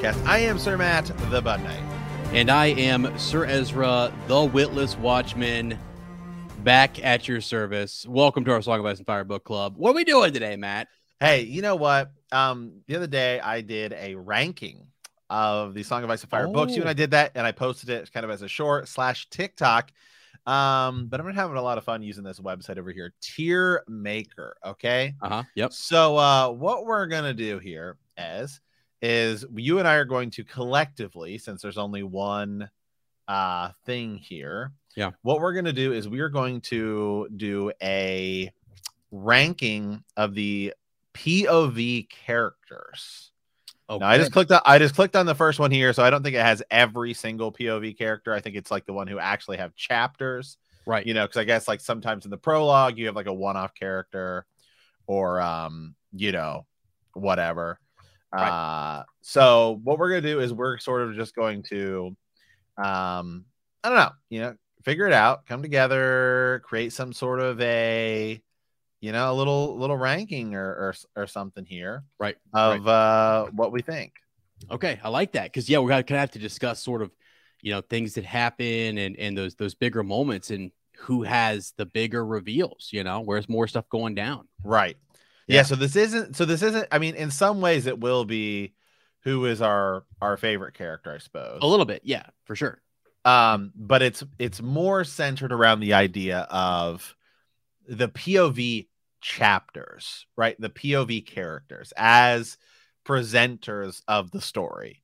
podcast. I am Sir Matt, the Bud Knight. And I am Sir Ezra, the Witless Watchman, back at your service. Welcome to our Song of Ice and Fire Book Club. What are we doing today, Matt? Hey, you know what? The other day I did a ranking of the Song of Ice and Fire books. You and I did that, and I posted it kind of as a short / TikTok. But I'm having a lot of fun using this website over here, Tier Maker. Okay. Yep. So what we're gonna do here is you and I are going to collectively, since there's only one thing here. Yeah. What we're going to do is we are going to do a ranking of the POV characters. Okay. Now, I just clicked on the first one here, so I don't think it has every single POV character. I think it's like the one who actually have chapters. Right. You know, because I guess like sometimes in the prologue you have like a one-off character or you know, whatever. Right. So what we're gonna do is we're sort of just going to I don't know, you know, figure it out, come together, create some sort of a, you know, a little ranking or something here, right, of what we think. Okay, I like that, because yeah, we're gonna have to discuss sort of, you know, things that happen and those bigger moments and who has the bigger reveals, you know, where's more stuff going down. Right. Yeah. So this isn't, I mean, in some ways it will be who is our favorite character, I suppose. A little bit. Yeah, for sure. But it's more centered around the idea of the POV chapters, right? The POV characters as presenters of the story.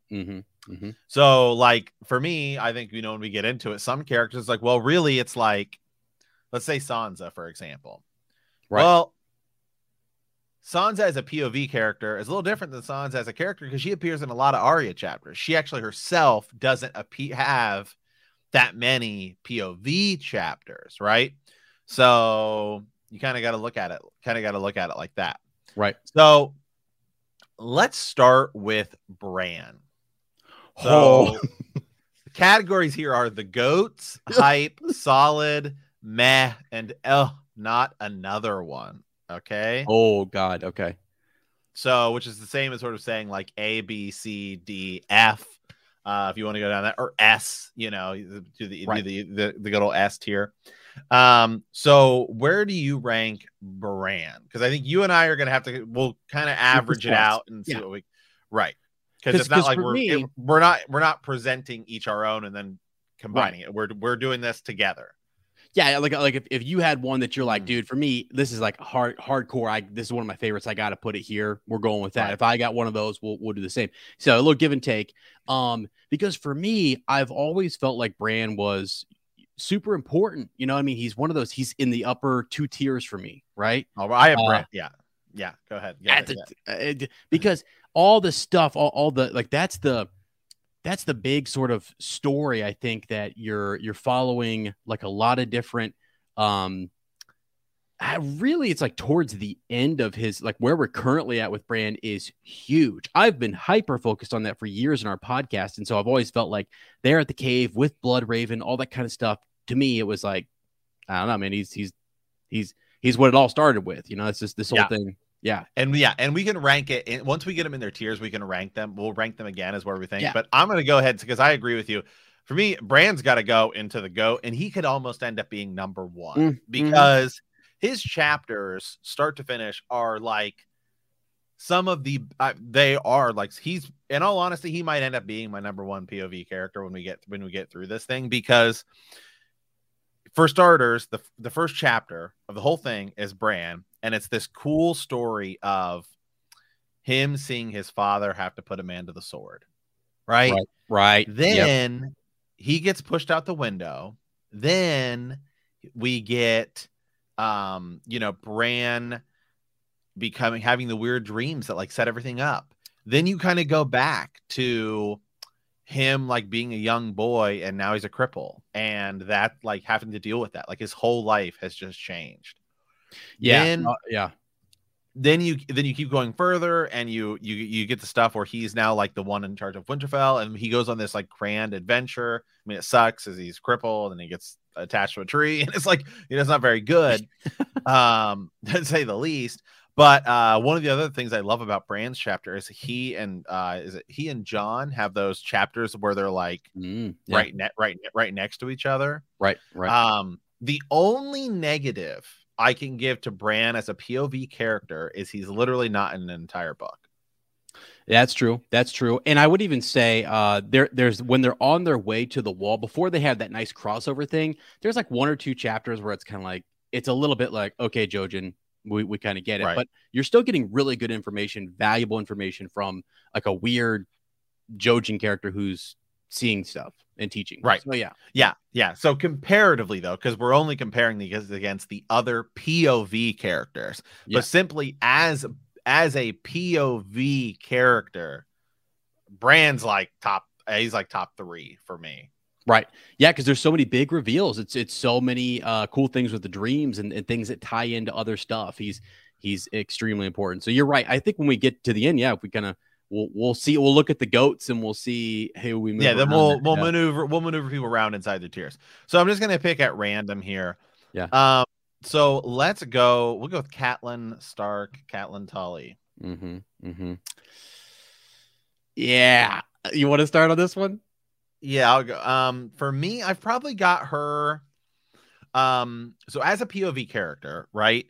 So like for me, I think, you know, when we get into it, some characters like, well, really it's like, let's say Sansa, for example. Right. Well, Sansa as a POV character is a little different than Sansa as a character because she appears in a lot of Arya chapters. She actually herself doesn't have that many POV chapters, right? So you kind of got to look at it like that. Right. So let's start with Bran. So the categories here are the goats, hype, solid, meh, and not another one. Okay. Oh God. Okay. So, which is the same as sort of saying like A, B, C, D, F. If you want to go down that, or S, you know, do the good old S tier. So where do you rank Bran? Because I think you and I are gonna have to. We'll kind of average it out and see what we. Right. Because it's not like we're not presenting each our own and then combining it. We're doing this together. Yeah, like if you had one that you're like, dude, for me, this is like hardcore. This is one of my favorites. I got to put it here. We're going with that. Right. If I got one of those, we'll do the same. So a little give and take. Because for me, I've always felt like Bran was super important. You know what I mean? He's one of those. He's in the upper 2 tiers for me, right? Oh, I have Bran. Yeah. Go ahead. Because all the stuff, all the like, that's the big sort of story. I think that you're following like a lot of different, really it's like towards the end of his, like where we're currently at with Bran is huge. I've been hyper focused on that for years in our podcast. And so I've always felt like they're at the cave with Bloodraven, all that kind of stuff. To me, it was like, I don't know, man, he's what it all started with, you know, it's just this whole thing. Yeah. And we can rank it. And once we get them in their tiers, we can rank them. We'll rank them again as where we think. Yeah. But I'm going to go ahead because I agree with you. For me, Bran's got to go into the GOAT, and he could almost end up being number 1 because his chapters, start to finish, are like some of the they are like, he's, in all honesty, he might end up being my number 1 POV character when we get through this thing, because for starters, the first chapter of the whole thing is Bran. And it's this cool story of him seeing his father have to put a man to the sword. Right. Then he gets pushed out the window. Then we get, you know, Bran having the weird dreams that like set everything up. Then you kind of go back to him like being a young boy and now he's a cripple, and that like having to deal with that. Like his whole life has just changed. Then you keep going further, and you get the stuff where he's now like the one in charge of Winterfell, and he goes on this like grand adventure. I mean, it sucks as he's crippled and he gets attached to a tree, and it's like, you know, it's not very good, to say the least. But one of the other things I love about Bran's chapter is he and John have those chapters where they're like right next to each other. Right. The only negative I can give to Bran as a POV character is he's literally not in an entire book. That's true. And I would even say there's when they're on their way to the wall, before they have that nice crossover thing, there's like 1 or 2 chapters where it's kind of like, it's a little bit like, okay, Jojen, we kind of get it. Right. But you're still getting really good information, valuable information from like a weird Jojen character who's seeing stuff and teaching. Right. So yeah. So comparatively though, because we're only comparing these against the other POV characters, but simply as a POV character, Bran's like he's like top 3 for me. Right. Yeah, because there's so many big reveals. It's so many cool things with the dreams and things that tie into other stuff. He's extremely important. So you're right. I think when we get to the end, if we kind of we'll see, we'll look at the goats and we'll see who we move. Yeah, then we'll maneuver people around inside the tiers. So I'm just gonna pick at random here. Yeah. So we'll go with Catelyn Stark, Catelyn Tully. Yeah. You want to start on this one? Yeah, I'll go. For me, I've probably got her. So as a POV character, right?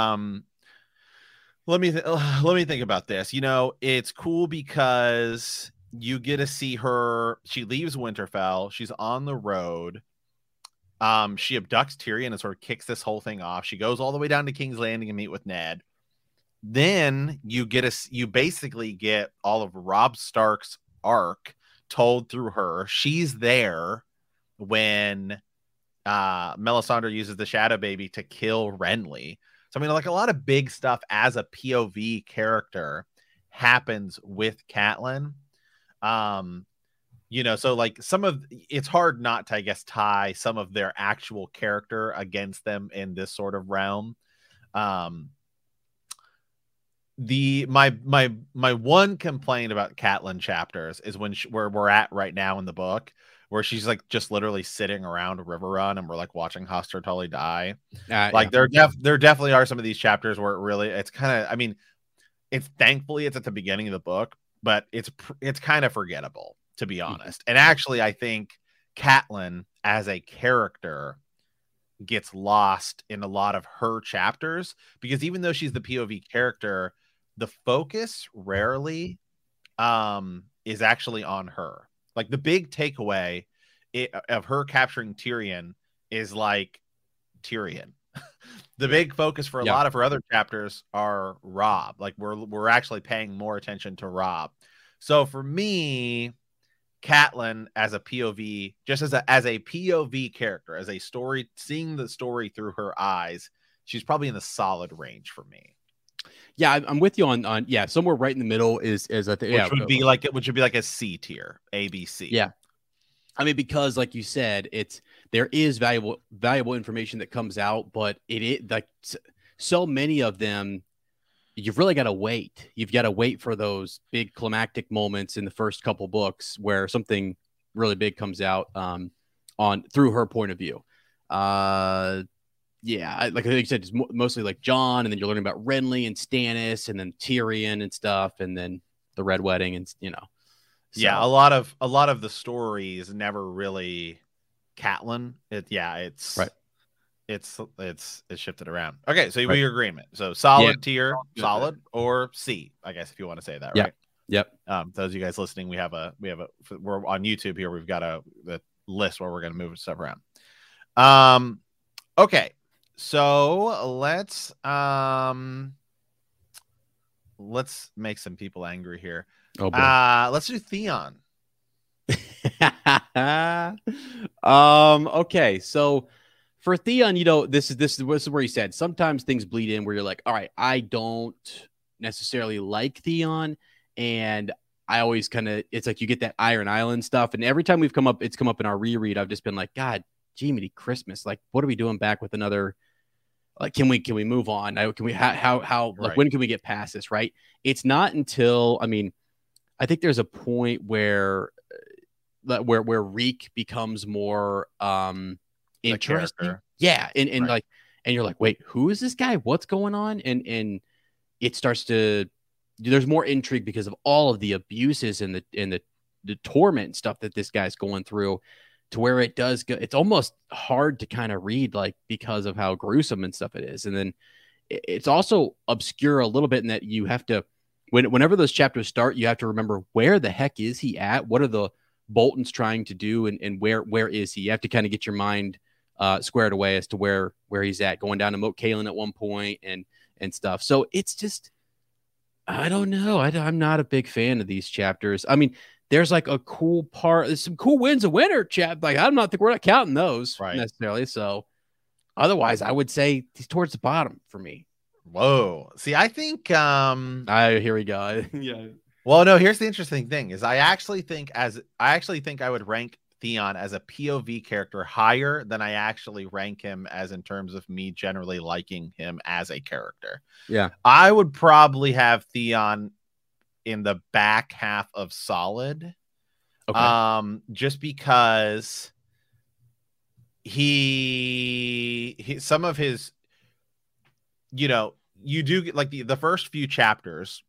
Let me think about this. You know, it's cool because you get to see her. She leaves Winterfell. She's on the road. She abducts Tyrion and sort of kicks this whole thing off. She goes all the way down to King's Landing and meet with Ned. Then you basically get all of Robb Stark's arc told through her. She's there when Melisandre uses the Shadow Baby to kill Renly. So I mean, like a lot of big stuff as a POV character happens with Catelyn. You know, so like it's hard not to, I guess, tie some of their actual character against them in this sort of realm. My one complaint about Catelyn chapters is where we're at right now in the book, where she's like just literally sitting around Riverrun and we're like watching Hoster Tully die. There definitely are some of these chapters where it's kind of, I mean, thankfully it's at the beginning of the book, but it's kind of forgettable, to be honest. And actually, I think Catelyn as a character gets lost in a lot of her chapters, because even though she's the POV character, the focus rarely is actually on her. Like the big takeaway of her capturing Tyrion is like Tyrion. The big focus for a lot of her other chapters are Robb. Like we're actually paying more attention to Robb. So for me, Catelyn as a POV, just as a POV character, as a story, seeing the story through her eyes, she's probably in the solid range for me. Yeah, I'm with you on somewhere right in the middle is I think, which would be like a C tier, A, B, C. Yeah, I mean, because like you said, there is valuable information that comes out, but it is like so many of them. You've really got to wait. You've got to wait for those big climactic moments in the first couple books where something really big comes out on through her point of view. Yeah, like you said, it's mostly like Jon, and then you're learning about Renly and Stannis, and then Tyrion and stuff, and then the Red Wedding, and So. Yeah, a lot of the stories never really Catelyn. It's right. It's shifted around. Okay, so we agreement. So solid tier, solid or C, I guess, if you want to say that, right? Yep. Those of you guys listening, we're on YouTube here. We've got the list where we're going to move stuff around. Okay. So let's make some people angry here. Oh boy. Let's do Theon. Okay, so for Theon, this is where he said sometimes things bleed in where you're like, all right, I don't necessarily like Theon, and I always it's like you get that Iron Island stuff, and every time it's come up in our reread, I've just been like, God, Jiminy Christmas, like what are we doing back with another? Like, can we move on? Can we how like when can we get past this? Right? It's not until, I mean, I think there's a point where Reek becomes more interesting. Yeah, and you're like, wait, who is this guy? What's going on? And it starts to, there's more intrigue because of all of the abuses and the torment and stuff that this guy's going through, to where it does go, it's almost hard to kind of read, like, because of how gruesome and stuff it is. And then it's also obscure a little bit in that you have to, whenever those chapters start, you have to remember, where the heck is he at? What are the Boltons trying to do? And where is he? You have to kind of get your mind squared away as to where he's at, going down to Moat Cailin at one point and stuff. So it's just, I don't know. I'm not a big fan of these chapters. I mean, there's like a cool part. There's some cool wins a winner chap. Like, we're not counting those necessarily. So otherwise, I would say he's towards the bottom for me. Whoa. See, I think here we go. Yeah. Well, no, here's the interesting thing is I actually think I would rank Theon as a POV character higher than I actually rank him as in terms of me generally liking him as a character. Yeah. I would probably have Theon in the back half of Solid. Okay. Just because he some of his, you know, you do get like the first few chapters,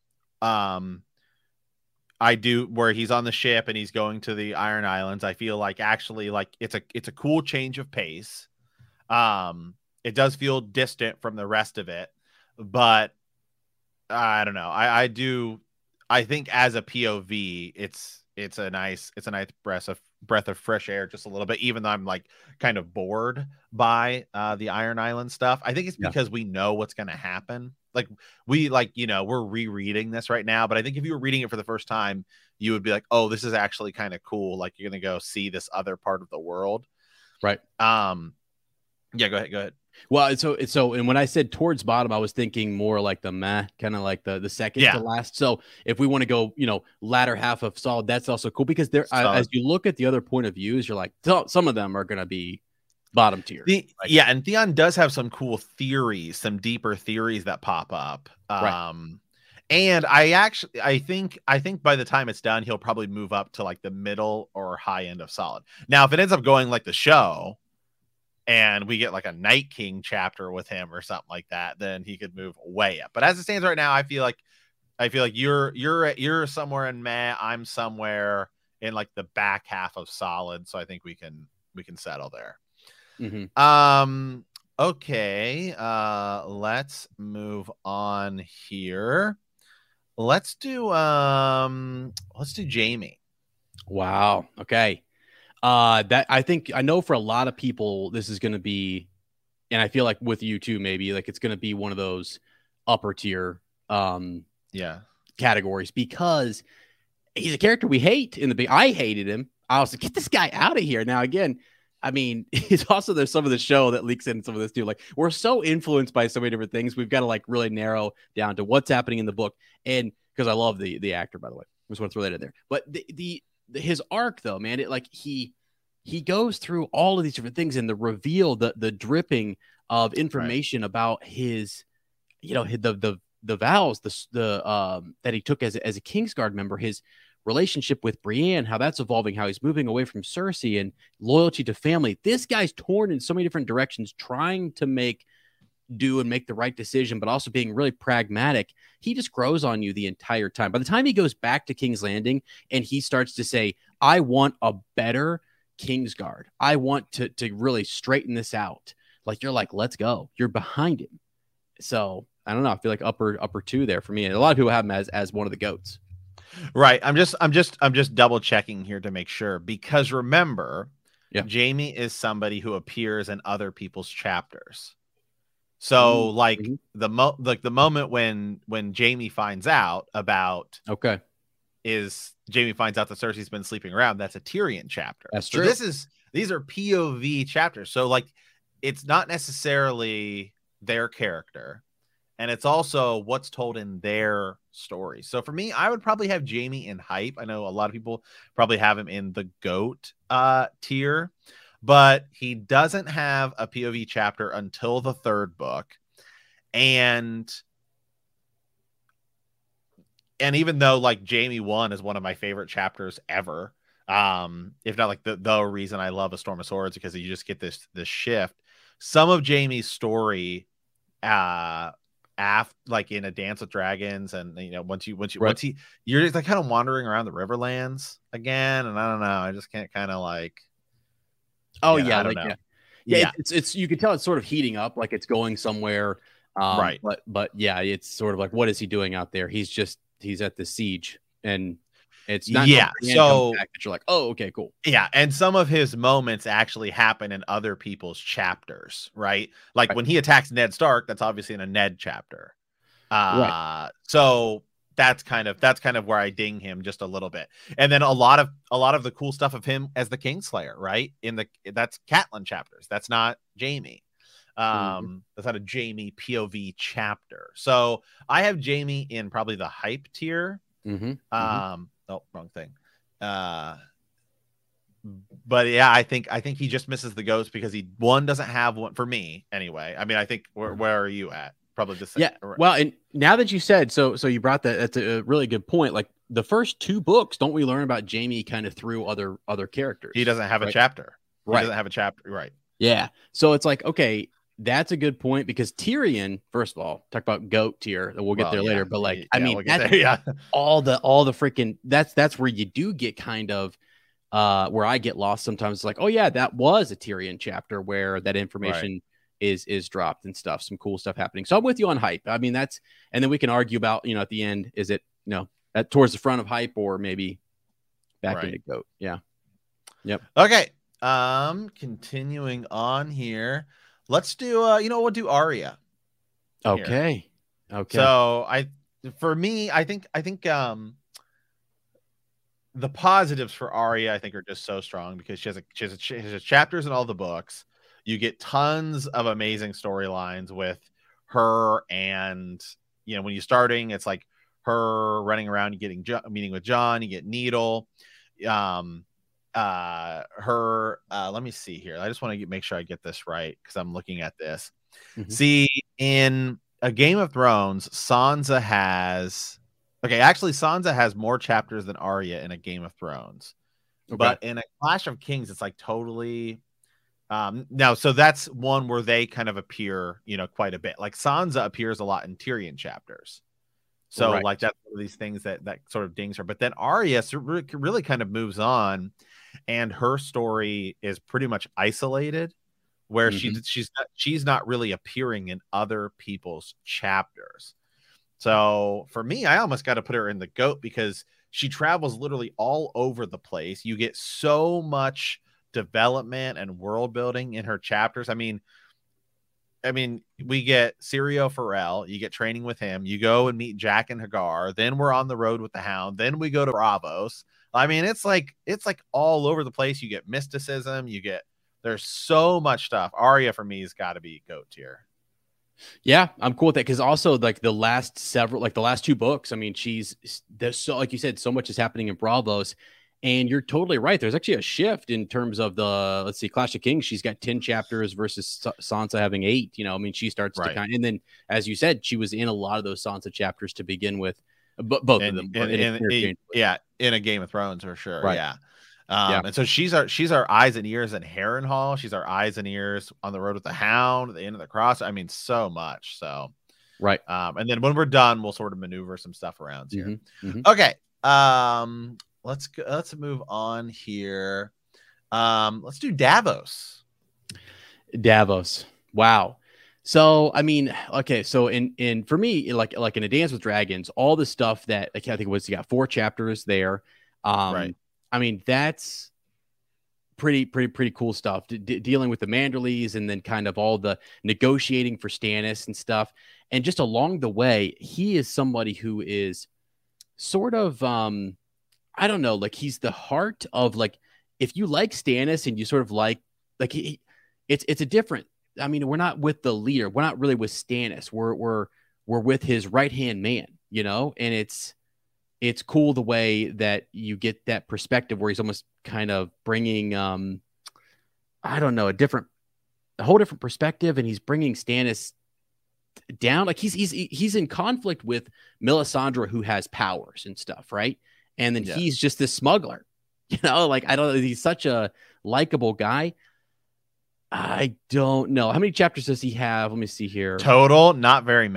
I do, where he's on the ship and he's going to the Iron Islands. I feel like actually like it's a cool change of pace. It does feel distant from the rest of it, but I don't know. I think as a POV, it's a nice breath of fresh air, just a little bit, even though I'm like kind of bored by the Iron Island stuff. I think it's because we know what's going to happen. We're rereading this right now, but I think if you were reading it for the first time, you would be like, oh, this is actually kind of cool. Like, you're going to go see this other part of the world. Right. Yeah, go ahead. Well, so, and when I said towards bottom, I was thinking more like the meh, kind of like the second to last. So if we want to go, latter half of Solid, that's also cool, because as you look at the other point of views, you're like, some of them are going to be bottom tier. And Theon does have some cool theories, some deeper theories that pop up. Right. And I think by the time it's done, he'll probably move up to like the middle or high end of Solid. Now, if it ends up going like the show, and we get like a Night King chapter with him or something like that, then he could move way up. But as it stands right now, I feel like you're somewhere in meh. I'm somewhere in like the back half of Solid. So I think we can settle there. Mm-hmm. Okay. Let's move on here. Let's do Jaime. Wow. Okay. That I know for a lot of people, this is going to be, and I feel like with you too, maybe like it's going to be one of those upper tier, categories, because he's a character we hate in the big. I hated him. I was like, get this guy out of here. Now, again, I mean, it's also, there's some of the show that leaks in some of this too. Like, we're so influenced by so many different things. We've got to like really narrow down to what's happening in the book. And because I love the actor, by the way, I just want to throw that in there. But his arc though, man, it like he goes through all of these different things, and the reveal, the dripping of information about his, the vows, that he took as a Kingsguard member, his relationship with Brienne, how that's evolving, how he's moving away from Cersei, and loyalty to family. This guy's torn in so many different directions, trying to make the right decision, but also being really pragmatic. He just grows on you the entire time. By the time he goes back to King's Landing and he starts to say, I want a better Kingsguard, I want to really straighten this out, like, you're like, let's go. You're behind him. So I don't know. I feel like upper two there for me. And a lot of people have him as one of the GOATs. Right. I'm just double checking here to make sure, because remember, Jaime is somebody who appears in other people's chapters. So the moment when Jaime finds out about is Jaime finds out that Cersei's been sleeping around, that's a Tyrion chapter. That's true. So these are POV chapters. So like, it's not necessarily their character, and it's also what's told in their story. So for me, I would probably have Jaime in hype. I know a lot of people probably have him in the GOAT tier, but he doesn't have a POV chapter until the third book. And even though like Jaime 1 is one of my favorite chapters ever, if not like the reason I love A Storm of Swords, because you just get this shift. Some of Jaime's story after, like in A Dance with Dragons, and once you're just like kind of wandering around the Riverlands again, and I don't know, I just can't kind of like. Oh yeah, I don't know. Yeah. It's you can tell it's sort of heating up, like it's going somewhere. Right. But yeah, it's sort of like, what is he doing out there? He's at the siege, and it's not. Yeah. So that you're like, oh, okay, cool. Yeah, and some of his moments actually happen in other people's chapters, right? Like when he attacks Ned Stark, that's obviously in a Ned chapter. Right. So that's kind of where I ding him just a little bit. And then a lot of the cool stuff of him as the Kingslayer, right? That's Catelyn chapters. That's not Jaime. That's not a Jaime POV chapter. So I have Jaime in probably the hype tier. Oh, wrong thing. But yeah, I think he just misses the ghost because he doesn't have one for me anyway. I mean, I think where are you at? Probably the same. Yeah. Well, and now that you said so you brought that's a really good point. Like the first 2 books, don't we learn about Jaime kind of through other characters? He doesn't have a chapter. Right. He doesn't have a chapter. Right. Yeah. So it's like, okay, that's a good point, because Tyrion, first of all, talk about GOAT tier, and we'll get there later. But like, I mean, we'll all the freaking that's where you do get kind of where I get lost sometimes. It's like, oh yeah, that was a Tyrion chapter where that information is dropped and stuff. Some cool stuff happening. So I'm with you on hype. I mean, and then we can argue about, at the end, is it at towards the front of hype or maybe back into GOAT? Yeah. Yep. Okay. Continuing on here. Let's do we'll do Arya. Okay. Here. Okay. So I think the positives for Arya, I think, are just so strong because she has chapters in all the books. You get tons of amazing storylines with her, and when you're starting, it's like her running around, you getting meeting with Jon, you get Needle. Let me see here. I just want to make sure I get this right because I'm looking at this. See, in a Game of Thrones, Sansa has more chapters than Arya in a Game of Thrones. But in a Clash of Kings, it's like totally no, so that's one where they kind of appear, quite a bit. Like Sansa appears a lot in Tyrion chapters. So like that's one of these things that sort of dings her. But then Arya really kind of moves on, and her story is pretty much isolated, where she's not really appearing in other people's chapters. So for me, I almost got to put her in the GOAT because she travels literally all over the place. You get so much development and world building in her chapters. I mean, we get Syrio Forel, you get training with him, you go and meet Jack and Hagar, then we're on the road with the Hound, then we go to Braavos. I mean, it's like all over the place. You get mysticism, there's so much stuff. Arya for me has got to be GOAT tier. Yeah, I'm cool with that because also like the last 2 books, I mean, there's so, like you said, so much is happening in Braavos. And you're totally right. There's actually a shift in terms of let's see, Clash of Kings. She's got 10 chapters versus Sansa having 8. I mean, she starts to and then, as you said, she was in a lot of those Sansa chapters to begin with. But both of them, in a Game of Thrones for sure. Right. Yeah. And so she's our eyes and ears in Harrenhal. She's our eyes and ears on the road with the Hound, at the end of the cross. I mean, so much. So right. And then when we're done, we'll sort of maneuver some stuff around here. Okay. Let's move on here. Let's do Davos. Wow. So I mean, okay. So in for me, like in A Dance with Dragons, all the stuff that I think you got 4 chapters there. Right. I mean, that's pretty cool stuff. Dealing with the Manderleys and then kind of all the negotiating for Stannis and stuff. And just along the way, he is somebody who is sort of I don't know, like he's the heart of like, if you like Stannis and you sort of like it's a different, I mean, we're not with the leader. We're not really with Stannis. We're with his right-hand man, and it's cool the way that you get that perspective where he's almost kind of bringing, I don't know, a whole different perspective. And he's bringing Stannis down. Like he's in conflict with Melisandre, who has powers and stuff. Right. And then he's just this smuggler, like, I don't know. He's such a likable guy. I don't know. How many chapters does he have? Let me see here. Total, not very many.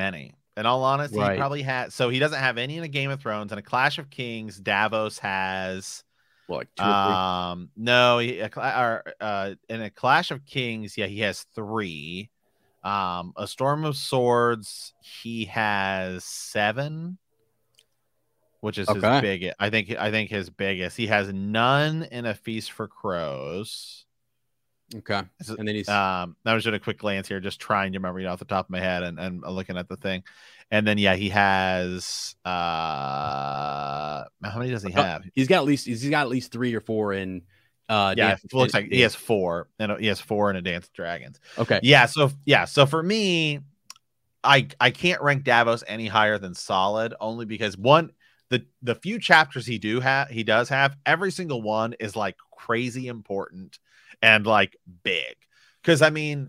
In all honesty, he probably has. So he doesn't have any in a Game of Thrones. And a Clash of Kings, Davos has like 2 or 3. No, in a Clash of Kings, yeah, he has 3. A Storm of Swords, he has 7, which is his biggest. I think his biggest. He has none in A Feast for Crows. Okay. And then he's I was doing a quick glance here, just trying to remember off the top of my head and looking at the thing. And then he has how many does he have? He's got at least 3 or 4 in it looks like he has 4, and he has 4 in A Dance with Dragons. Okay. So for me, I can't rank Davos any higher than solid, only because the few chapters he does have, every single one is like crazy important and like big. Because think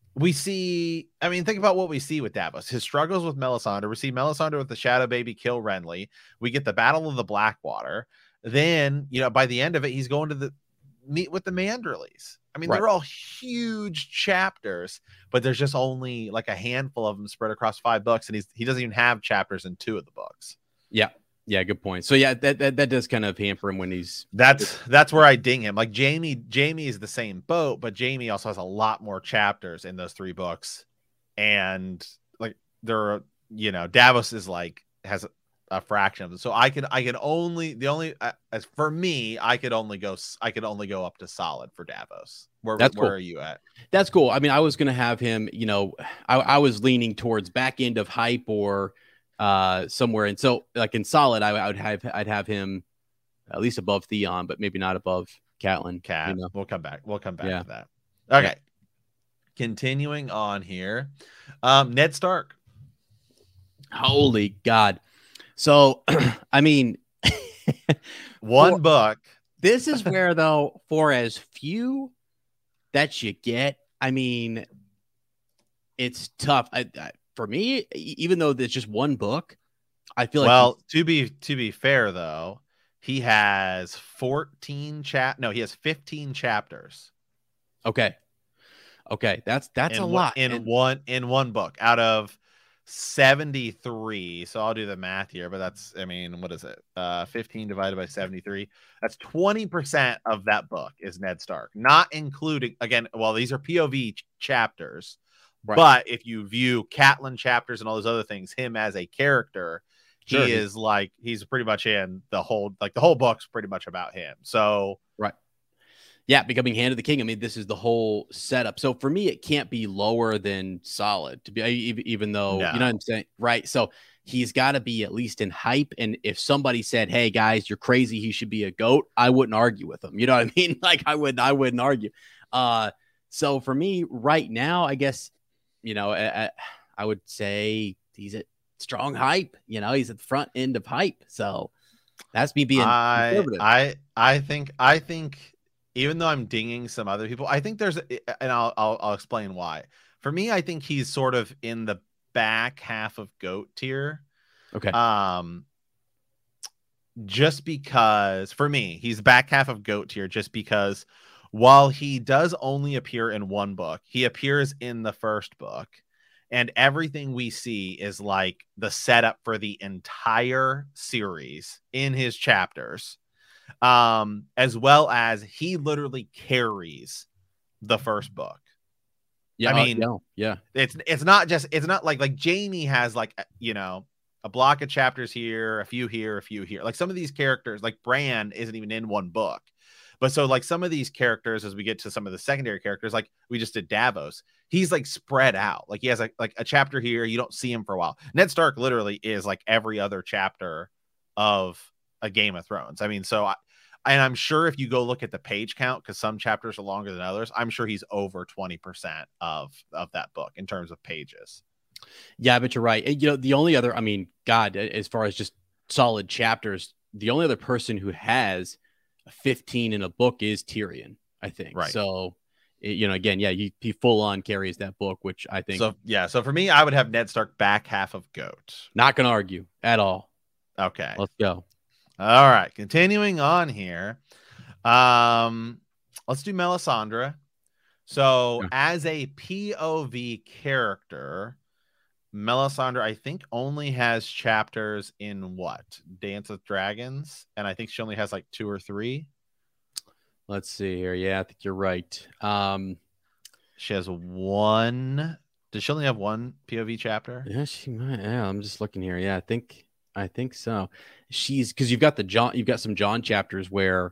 about what we see with Davos. His struggles with Melisandre. We see Melisandre with the Shadow Baby kill Renly. We get the Battle of the Blackwater. Then, by the end of it, he's going to meet with the Manderleys. They're all huge chapters, but there's just only like a handful of them spread across 5 books, and he doesn't even have chapters in 2 of the books. Yeah, good point. So that does kind of hamper him when he's. That's where I ding him. Like Jamie is the same boat, but Jamie also has a lot more chapters in those 3 books, and like Davos is like has a fraction of them. So I could only as for me, I could only go up to solid for Davos. Where are you at? That's cool. I was gonna have him. I was leaning towards back end of hype or somewhere, and so like in solid, I'd have him at least above Theon, but maybe not above Catelyn. We'll come back to that. Okay, continuing on here, Ned Stark. Holy God! So one book. This is where though, for as few that you get, it's tough. For me, even though there's just one book, I feel like. Well, to be fair though, he has 15 chapters. Okay, that's a lot in one book out of 73. So I'll do the math here, but that's what is it? 15 divided by 73. That's 20% of that book is Ned Stark, not including these are POV chapters. Right. But if you view Catelyn chapters and all those other things, him as a character, he is like, he's pretty much in the whole book's pretty much about him. So, right. Yeah. Becoming Hand of the King. this is the whole setup. So for me, it can't be lower than solid to be, even though, you know what I'm saying? Right. So he's got to be at least in hype. And if somebody said, hey guys, you're crazy, he should be a GOAT, I wouldn't argue with them. You know what I mean? Like I wouldn't argue. So for me right now, I guess, I would say he's at strong hype. He's at the front end of hype. So that's me being conservative. I think even though I'm dinging some other people, I think there's, and I'll explain why. For me, I think he's sort of in the back half of GOAT tier. Okay. Just because for me, he's back half of GOAT tier, just because while he does only appear in one book, he appears in the first book, and everything we see is like the setup for the entire series in his chapters, as well as he literally carries the first book. Yeah, it's not like Jamie has like a block of chapters here, a few here. Like some of these characters, like Bran, isn't even in one book. But so like some of these characters, as we get to some of the secondary characters, like we just did Davos, he's like spread out. Like he has like a chapter here. You don't see him for a while. Ned Stark literally is like every other chapter of a Game of Thrones. And I'm sure if you go look at the page count, because some chapters are longer than others, I'm sure he's over 20% of that book in terms of pages. Yeah, but you're right. And, the only other, God, as far as just solid chapters, the only other person who has 15 in a book is Tyrion, I think. Right. So, again, he full on carries that book, which I think. So for me, I would have Ned Stark back half of GOAT. Not going to argue at all. Okay. Let's go. All right. Continuing on here. Let's do Melisandre. So as a POV character, Melisandre, I think, only has chapters in what? Dance with Dragons, and I think she only has like 2 or 3. Let's see here. Yeah, I think you're right. She has 1. Does she only have 1 POV chapter? Yeah, she might. Yeah, I'm just looking here. Yeah, I think so. She's because you've got some Jon chapters where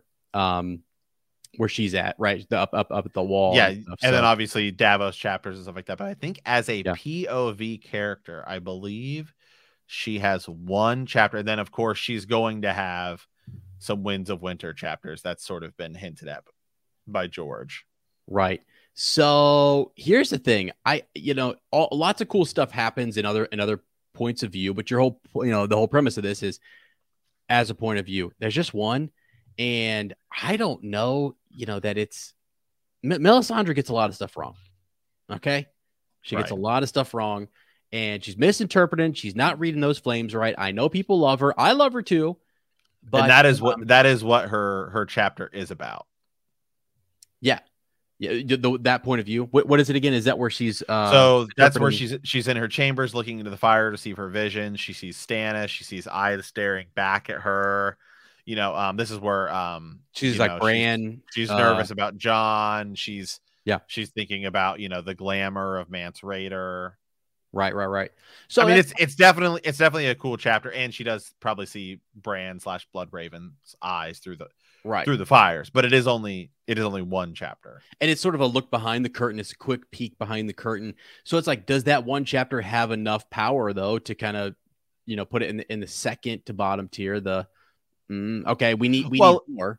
she's at, right? Up at the wall. Yeah, and then obviously Davos chapters and stuff like that. But I think as a POV character, I believe she has 1 chapter. And then of course she's going to have some Winds of Winter chapters. That's sort of been hinted at by George. Right. So here's the thing. Lots of cool stuff happens in other points of view, but the whole premise of this is as a point of view. There's just one, and I don't know, that it's Melisandre gets a lot of stuff wrong. Okay, she gets a lot of stuff wrong, and she's misinterpreting. She's not reading those flames right. I know people love her. I love her too. But and that is what her chapter is about. Yeah. Yeah, that point of view. What is it again? Is that where she's? So that's where she's in her chambers, looking into the fire to see her vision. She sees Stannis. She sees Aya staring back at her. This is where she's like Bran. She's nervous about Jon. She's thinking about the glamour of Mance Rayder. Right. So I mean, it's definitely a cool chapter, and she does probably see Bran / Bloodraven's eyes through the fires, but it is only 1 chapter, and it's sort of a look behind the curtain. It's a quick peek behind the curtain. So it's like, does that 1 chapter have enough power though to kind of put it in the second to bottom tier? Okay, we need more.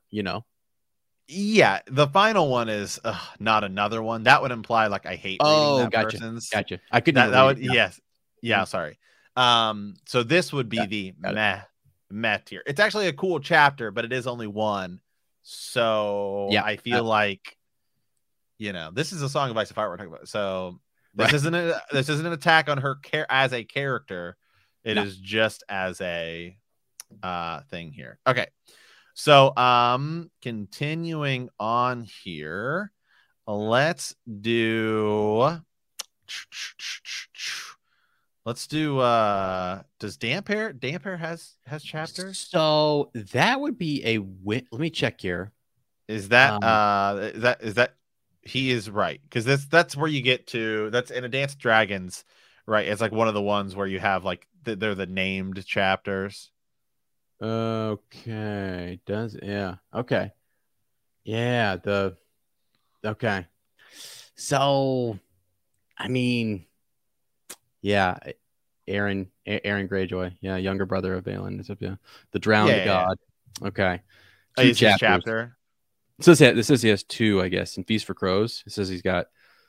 Yeah, the final one is not another one. That would imply like I hate reading that person's. Gotcha. I couldn't. That would sorry. So this would be the meh tier. It's actually a cool chapter, but it is only 1. So I feel like this is a Song of Ice and Fire we're talking about. So this isn't an attack on her as a character. It is just as a thing here. Okay. So continuing on here, let's do does Damphair has chapters? So that would be a win. Let me check here. Is that he is right, because that's where you get to, that's in A Dance with Dragons, right? It's like one of the ones where you have like they're the named chapters. Okay. Okay. Yeah. Okay. So, I mean, yeah, Aaron Greyjoy. Yeah. Younger brother of Aelin. The Drowned God. Okay. 2 chapters. Chapter. It says he has 2, I guess. In Feast for Crows, it says he's got,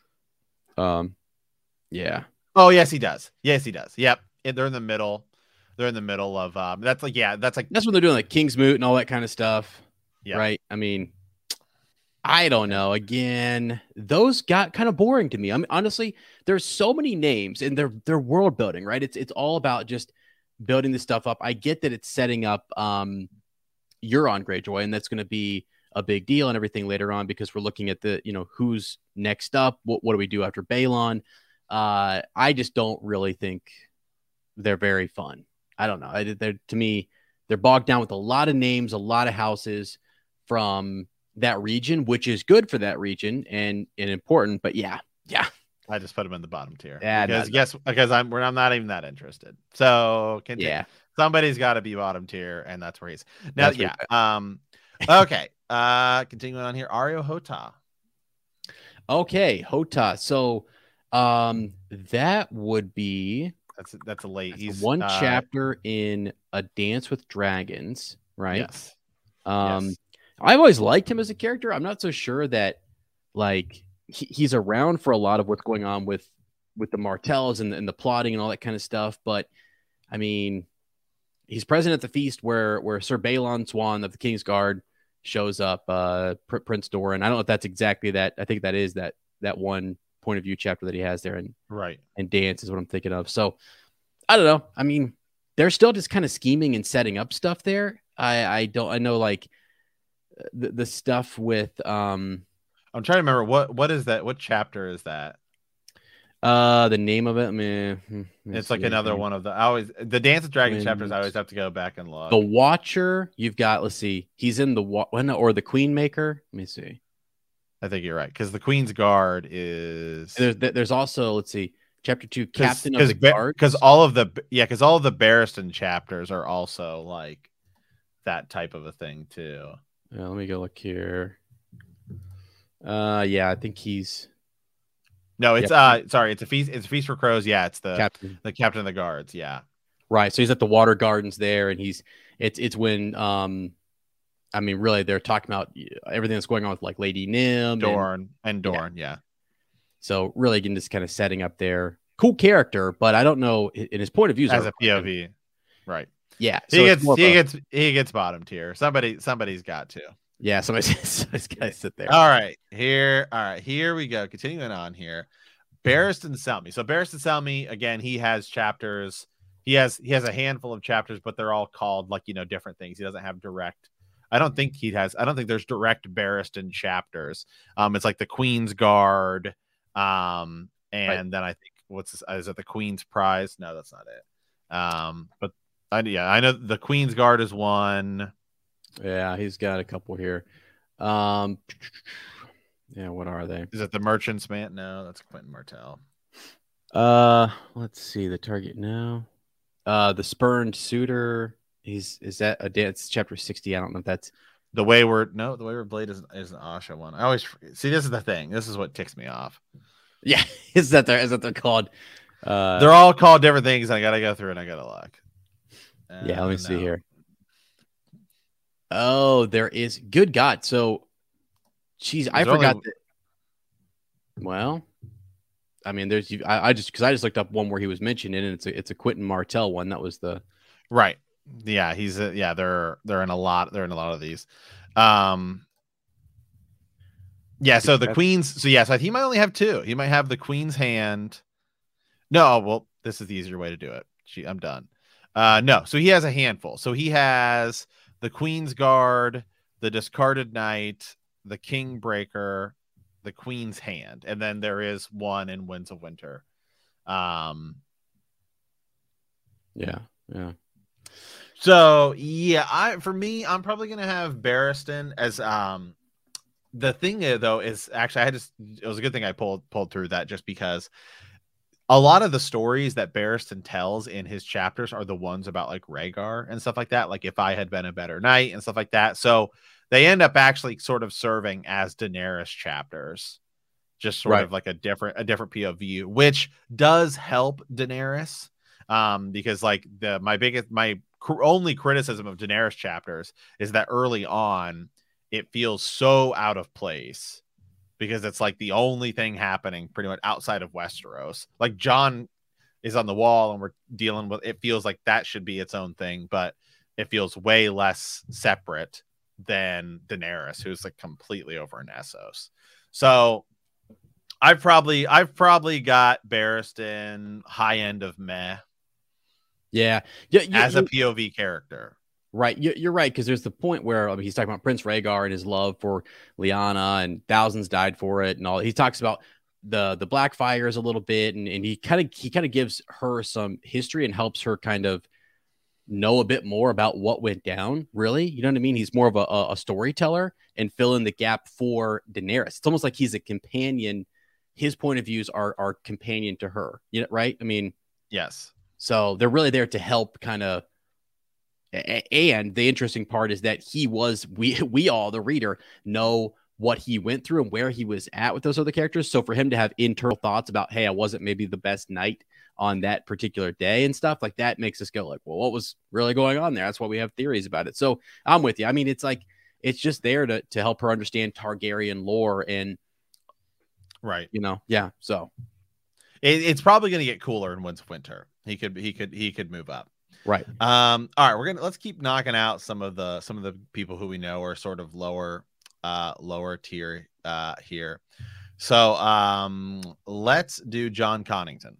yeah. Oh, yes, he does. Yep. They're in the middle. They're in the middle of that's when they're doing like Kingsmoot and all that kind of stuff. Yeah. Right. I mean, I don't know. Again, those got kind of boring to me. I mean, honestly, there's so many names and they're world building, right? It's all about just building this stuff up. I get that it's setting up Euron Greyjoy, and that's going to be a big deal and everything later on, because we're looking at the, who's next up. What do we do after Balon? I just don't really think they're very fun. I don't know. To me, they're bogged down with a lot of names, a lot of houses from that region, which is good for that region and important. But yeah. I just put them in the bottom tier. Yeah, because I'm not even that interested. So somebody's got to be bottom tier, and that's where he's now. Okay. Continuing on here, Areo Hotah. Okay, Hotah. So, that would be. That's a late. He's 1 chapter in A Dance with Dragons, right? Yes. I've always liked him as a character. I'm not so sure that like he's around for a lot of what's going on with the Martells and the plotting and all that kind of stuff. But I mean, he's present at the feast where Sir Balon Swan of the Kingsguard shows up, Prince Doran. I don't know if that's exactly that. I think that is that 1 point of view chapter that he has there, and Dance is what I'm thinking of. So I don't know. I mean, they're still just kind of scheming and setting up stuff there. I know like the stuff with I'm trying to remember what is that? What chapter is that? The name of it, man. It's like another one of the Dance of Dragons chapters. I always have to go back and look. The Watcher, you've got. Let's see, he's in or the Queen Maker. Let me see. I think you're right because the Queen's Guard is. There's also, let's see, chapter 2, Captain of the Guard. Because all of the Barristan chapters are also like that type of a thing too. Let me go look here. Yeah, I think he's. No, it's sorry, it's a feast for crows. Yeah, it's the captain of the guards. Yeah, right. So he's at the Water Gardens there, and it's when I mean, really, they're talking about everything that's going on with like Lady Nim, Dorne. Yeah. So really, again, just kind of setting up there. Cool character, but I don't know in his point of view as a POV, right? Yeah, so he gets bottom tier. Somebody's got to. Yeah, somebody's got to sit there. All right, here we go. Continuing on here, Barristan Selmy. So Barristan Selmy, again, he has chapters. He has a handful of chapters, but they're all called like different things. He doesn't have direct. I don't think there's direct Barristan chapters. It's like the Queen's Guard, and right. Then I think is it the Queen's Prize? No, that's not it. But I know the Queen's Guard is one. Yeah, he's got a couple here. Yeah, what are they? Is it the Merchant's Man? No, that's Quentin Martell. Let's see the target now. The Spurned Suitor. Is that a dance chapter 60? I don't know if that's the Wayward Blade is an Asha one. I always see this is the thing. This is what ticks me off. Yeah, is that they're called? They're all called different things. I gotta go through and I gotta look. Yeah, let me see here. Oh, there is. Good God. So, I forgot that. Well, I mean, I just looked up one where he was mentioned and it's a Quentin Martell one. That was the right. Yeah, they're in a lot. They're in a lot of these. Yeah. So the Queen's. So yeah. So he might only have two. He might have the Queen's Hand. No. Well, this is the easier way to do it. I'm done. No. So he has a handful. So he has the Queen's Guard, the Discarded Knight, the King Breaker, the Queen's Hand, and then there is one in Winds of Winter. Yeah. So yeah, for me, I'm probably gonna have Barristan as the thing though is actually it was a good thing I pulled through that just because a lot of the stories that Barristan tells in his chapters are the ones about like Rhaegar and stuff like that. Like if I had been a better knight and stuff like that. So they end up actually sort of serving as Daenerys chapters, just sort of like a different POV, which does help Daenerys. Because like my only criticism of Daenerys chapters is that early on it feels so out of place. Because it's like the only thing happening pretty much outside of Westeros. Like Jon is on the wall and we're dealing with it. Feels like that should be its own thing, but it feels way less separate than Daenerys, who's like completely over in Essos. So I've probably got Barristan high end of meh. Yeah. As a POV character. Right. You're right. Because there's the point where he's talking about Prince Rhaegar and his love for Lyanna and thousands died for it and all. He talks about the Blackfires a little bit and he kind of gives her some history and helps her kind of know a bit more about what went down. Really. You know what I mean? He's more of a storyteller and fill in the gap for Daenerys. It's almost like he's a companion. His point of views are companion to her. You know, right? I mean, yes. So they're really there to help kind of. And the interesting part is that we all, the reader, know what he went through and where he was at with those other characters. So for him to have internal thoughts about, hey, I wasn't maybe the best knight on that particular day and stuff like that makes us go like, well, what was really going on there? That's why we have theories about it. So I'm with you. I mean, it's like, it's just there to help her understand Targaryen lore and right. Yeah. So it's probably going to get cooler in Winds of Winter. He could move up. Right. All right. Let's keep knocking out some of the people who we know are sort of lower tier here. So let's do Jon Connington,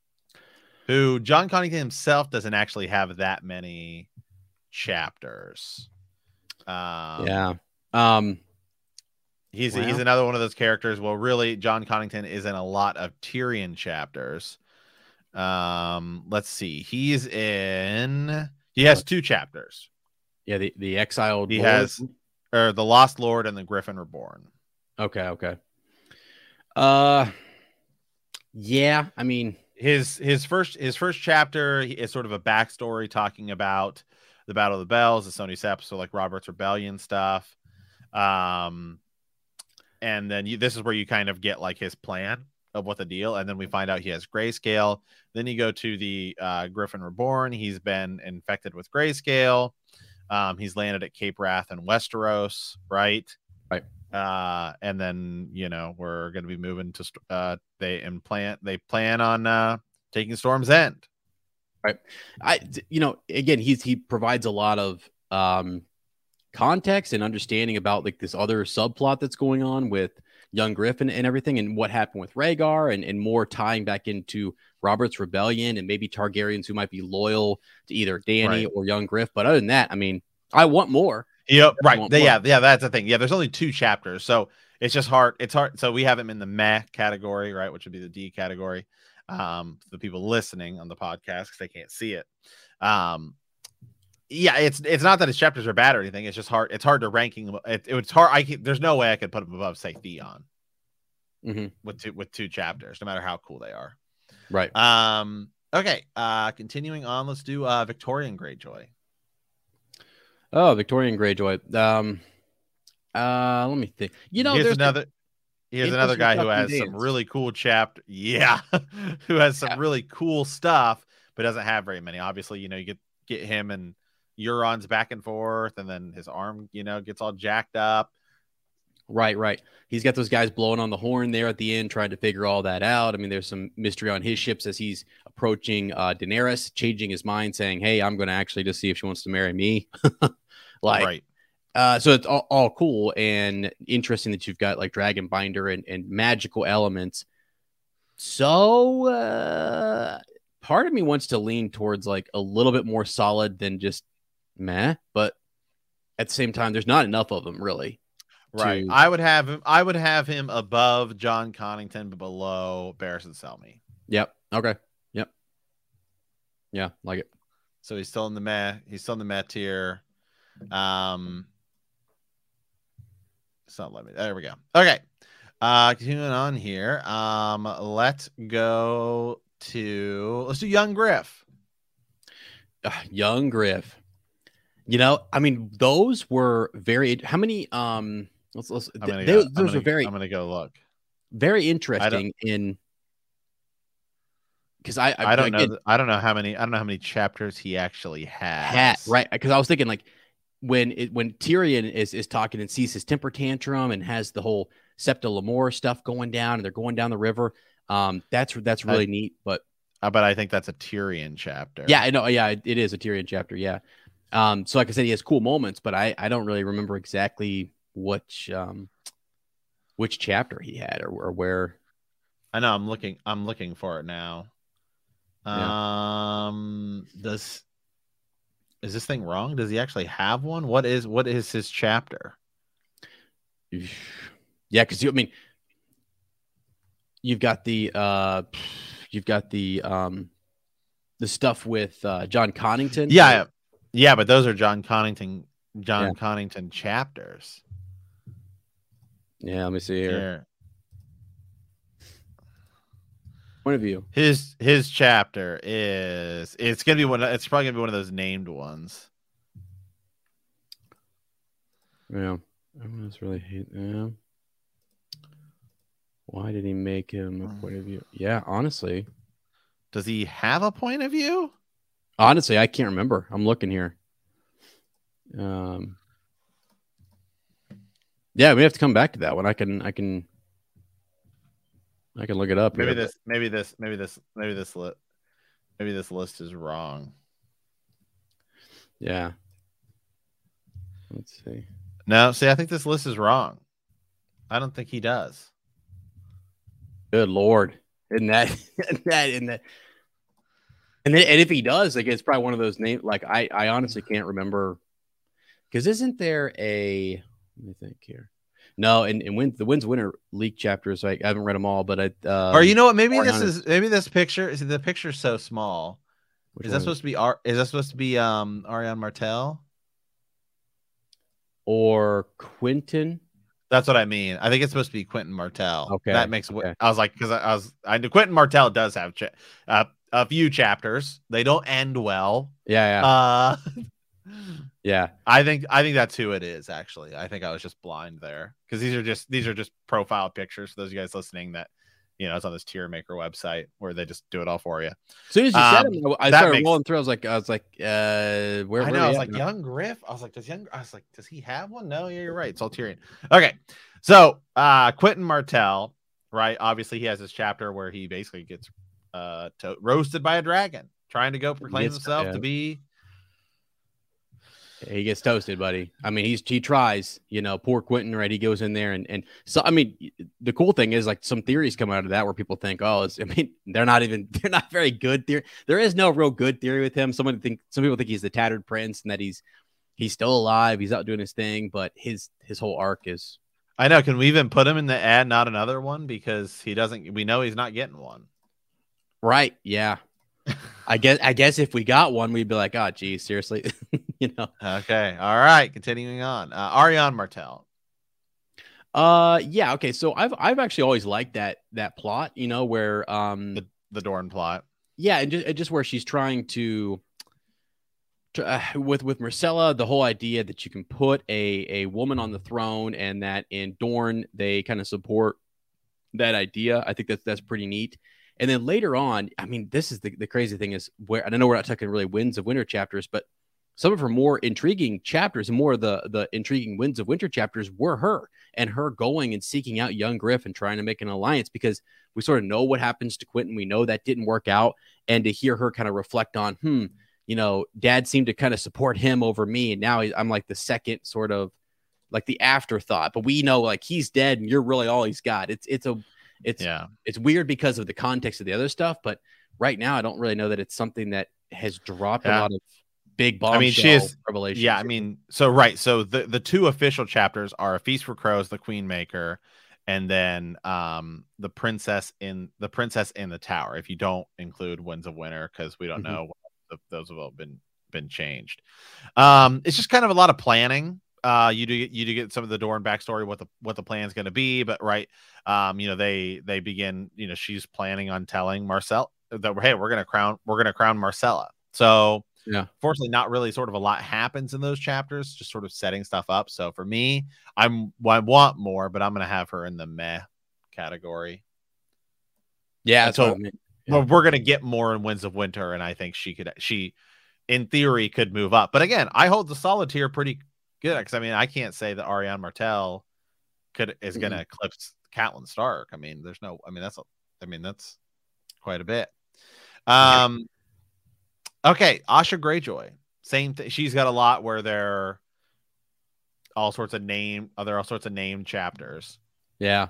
who Jon Connington himself doesn't actually have that many chapters. Yeah. He's another one of those characters. Well, really, John Connington is in a lot of Tyrion chapters. Let's see. He has 2 chapters. Yeah, the Exiled He Lord. has the Lost Lord and the Griffin Reborn. Okay. Yeah, I mean, his first chapter is sort of a backstory talking about the Battle of the Bells, the Stony Sept, so like Robert's Rebellion stuff. And then this is where you kind of get like his plan of what the deal, and then we find out he has grayscale. Then you go to the Griffin Reborn. He's been infected with grayscale. He's landed at Cape Wrath in Westeros, right? And then we're going to be moving to they plan on taking Storm's End, right? Again, he provides a lot of context and understanding about like this other subplot that's going on with young Griffin and everything, and what happened with Rhaegar, and more tying back into Robert's Rebellion and maybe Targaryens who might be loyal to either Dany or young Griff. But other than that, I mean, I want more. Yep, right. Yeah, that's the thing. Yeah, there's only 2 chapters, so it's just hard. It's hard. So we have him in the meh category, right, which would be the D category. The people listening on the podcast, because they can't see it. Yeah, it's not that his chapters are bad or anything. It's just hard. It's hard to ranking. It's hard. There's no way I could put him above, say, Theon. With 2 chapters, no matter how cool they are. Right. Okay. Continuing on, let's do Victorian Greyjoy. Oh, Victorian Greyjoy. Let me think. Here's another guy who has some really cool chapter. Yeah, who has some really cool stuff, but doesn't have very many. Obviously, you get him and Euron's back and forth, and then his arm, gets all jacked up. Right. He's got those guys blowing on the horn there at the end, trying to figure all that out. I mean, there's some mystery on his ships as he's approaching Daenerys, changing his mind, saying, "Hey, I'm going to actually just see if she wants to marry me." Right. So it's all cool and interesting that you've got like Dragon Binder and magical elements. So part of me wants to lean towards like a little bit more solid than just meh, but at the same time, there's not enough of them really. Right. I would have him above John Connington, but below Barristan Selmy. Yep. Okay. Yep. Yeah, like it. So he's still in the meh. He's still in the meh tier. So let me. There we go. Okay. Continuing on here. Let's do Young Griff. Young Griff. I mean, those were very. How many? Those were very. I'm gonna go look. Very interesting because I don't know. I don't know how many chapters he actually has. Right, because I was thinking like when Tyrion is talking and sees his temper tantrum and has the whole Septa Lemore stuff going down, and they're going down the river. That's really neat. But I think that's a Tyrion chapter. Yeah, I know. Yeah, it is a Tyrion chapter. Yeah. So like I said, he has cool moments, but I don't really remember exactly which chapter he had or where. I know. I'm looking for it now. Yeah. Is this thing wrong? Does he actually have one? What is his chapter? Yeah, because I mean, you've got the stuff with John Connington. Yeah, but those are John Connington chapters. Yeah, let me see here. Point of view. His chapter is it's probably gonna be one of those named ones. Yeah, I just really hate that. Why did he make him a point of view? Yeah, honestly. Does he have a point of view? Honestly, I can't remember. I'm looking here. Yeah, we have to come back to that one. I can look it up. Maybe this list is wrong. Yeah. Let's see. No, I think this list is wrong. I don't think he does. Good Lord. Isn't that and if he does, like it's probably one of those names. Like I honestly can't remember, because isn't there a? Let me think here. No, and the Winds Winter leak chapters, I haven't read them all, but or you know what? Maybe this picture. The picture's so small. Is that supposed to be Ariane Martell or Quentin? That's what I mean. I think it's supposed to be Quentin Martell. Okay, that makes. Okay. I was like, because I knew Quentin Martell does have a few chapters. They don't end well. Yeah. Yeah. I think that's who it is. Actually, I think I was just blind there because these are just profile pictures for those of you guys listening that. It's on this tier maker website where they just do it all for you. As soon as you said it, I started rolling through. I was like, where? I know. I was like, Young Griff. I was like, does he have one? No, yeah, you're right. It's all Tyrion. Okay, so Quentin Martell, right? Obviously, he has this chapter where he basically gets roasted by a dragon, trying to go proclaim himself to be. He gets toasted, buddy. I mean, he tries, poor Quentin, right? He goes in there and so, I mean, the cool thing is like some theories come out of that where people think, they're not very good theory. There is no real good theory with him. Some people think he's the tattered prince and that he's still alive. He's out doing his thing, but his whole arc is. I know. Can we even put him in the ad, not another one? Because we know he's not getting one. Right. Yeah. I guess if we got one, we'd be like, oh, geez, seriously, Okay, all right, continuing on. Ariane Martell. Yeah, okay. So I've actually always liked that plot, where the Dorne plot. Yeah, and just where she's trying to with Myrcella, the whole idea that you can put a woman on the throne, and that in Dorne they kind of support that idea. I think that's pretty neat. And then later on, I mean, this is the crazy thing is where, and I know we're not talking really Winds of Winter chapters, but some of her more intriguing chapters and more of the intriguing Winds of Winter chapters were her and her going and seeking out young Griff and trying to make an alliance, because we sort of know what happens to Quentin. We know that didn't work out. And to hear her kind of reflect on, dad seemed to kind of support him over me. And now I'm like the second sort of like the afterthought, but we know like he's dead and you're really all he's got. It's weird because of the context of the other stuff, but right now I don't really know that it's something that has dropped a lot of big bombshell revelations. Yeah, I mean, so the two official chapters are A Feast for Crows, the Queen Maker, and then the Princess in the Tower. If you don't include Winds of Winter, because we don't know those have all been changed. It's just kind of a lot of planning. You do get some of the Dorne backstory, what the plan is going to be, but they begin, she's planning on telling Marcel that we're going to crown Myrcella. So yeah, fortunately, not really sort of a lot happens in those chapters, just sort of setting stuff up. So for me, I want more, but I'm going to have her in the meh category. Yeah, so we're going to get more in Winds of Winter, and I think she in theory could move up. But again, I hold the solid tier pretty good, because I mean, I can't say that Ariane Martell is going to eclipse Catelyn Stark. I mean, that's quite a bit. Okay, Asha Greyjoy, same thing. She's got a lot where they're all sorts of named chapters. Yeah.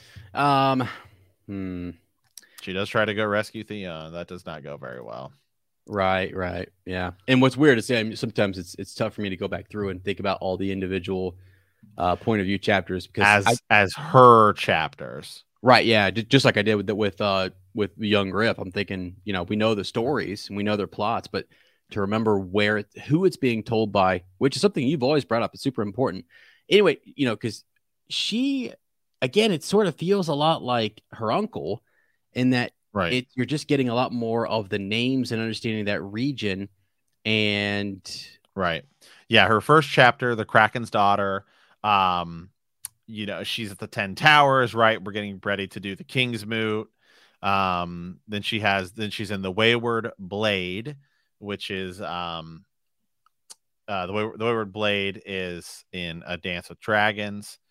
She does try to go rescue Theon. That does not go very well. Right. Yeah. And what's weird is, I mean, sometimes it's tough for me to go back through and think about all the individual point of view chapters, because as her chapters. Right. Yeah. Just like I did with young Griff, I'm thinking, we know the stories and we know their plots, but to remember who it's being told by, which is something you've always brought up, is super important. Anyway, because she, again, it sort of feels a lot like her uncle in that. Right. You're just getting a lot more of the names and understanding that region. And right. Yeah. Her first chapter, the Kraken's daughter, she's at the 10 Towers, right? We're getting ready to do the King's Moot. Then she's in the Wayward Blade, which is, the Wayward Blade is in A Dance with Dragons.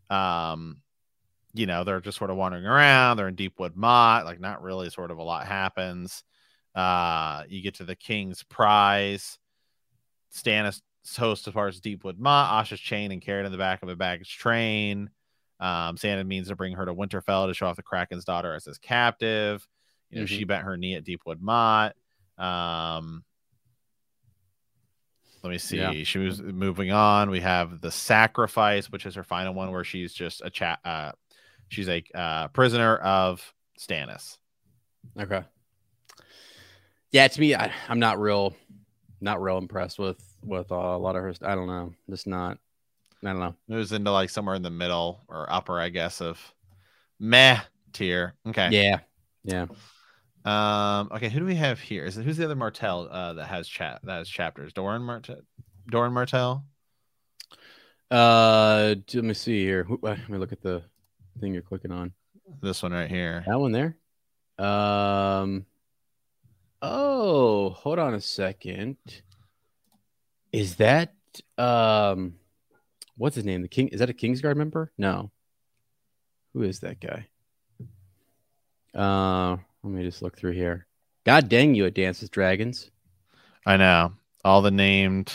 They're just sort of wandering around. They're in Deepwood Motte. Like, not really sort of a lot happens. You get to the King's Prize. Stannis hosts as far as Deepwood Motte. Asha's chained and carried in the back of a baggage train. Sandon means to bring her to Winterfell to show off the Kraken's daughter as his captive. She bent her knee at Deepwood Motte. Let me see. Yeah. She was moving on. We have the sacrifice, which is her final one, where she's just a she's a prisoner of Stannis. Okay. Yeah, to me, I'm not real impressed with a lot of her. I don't know. Just not. I don't know. It was into like somewhere in the middle or upper, I guess, of meh tier. Okay. Yeah. Yeah. Okay, who do we have here? Who's the other Martell that has chapters? Doran Martell. Let me see here. Let me look at the thing you're clicking on. This one right here. That one there. Oh, hold on a second. Is that what's his name? The King? Is that a Kingsguard member? No. Who is that guy? Let me just look through here. God dang you at Dance with Dragons. I know. All the named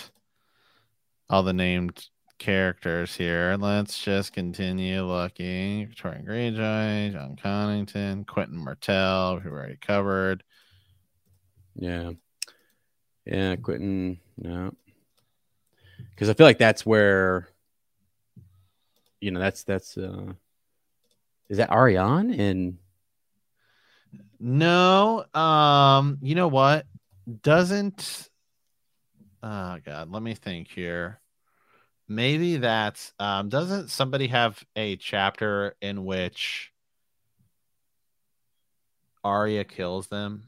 characters here. Let's just continue looking. Victoria Greyjoy, John Connington, Quentin Martell, who we already covered. Yeah. Yeah, Quentin. No. Because I feel like that's where, that's is that Ariane? And no, you know what? Doesn't oh god, let me think here. Maybe that's doesn't somebody have a chapter in which Arya kills them?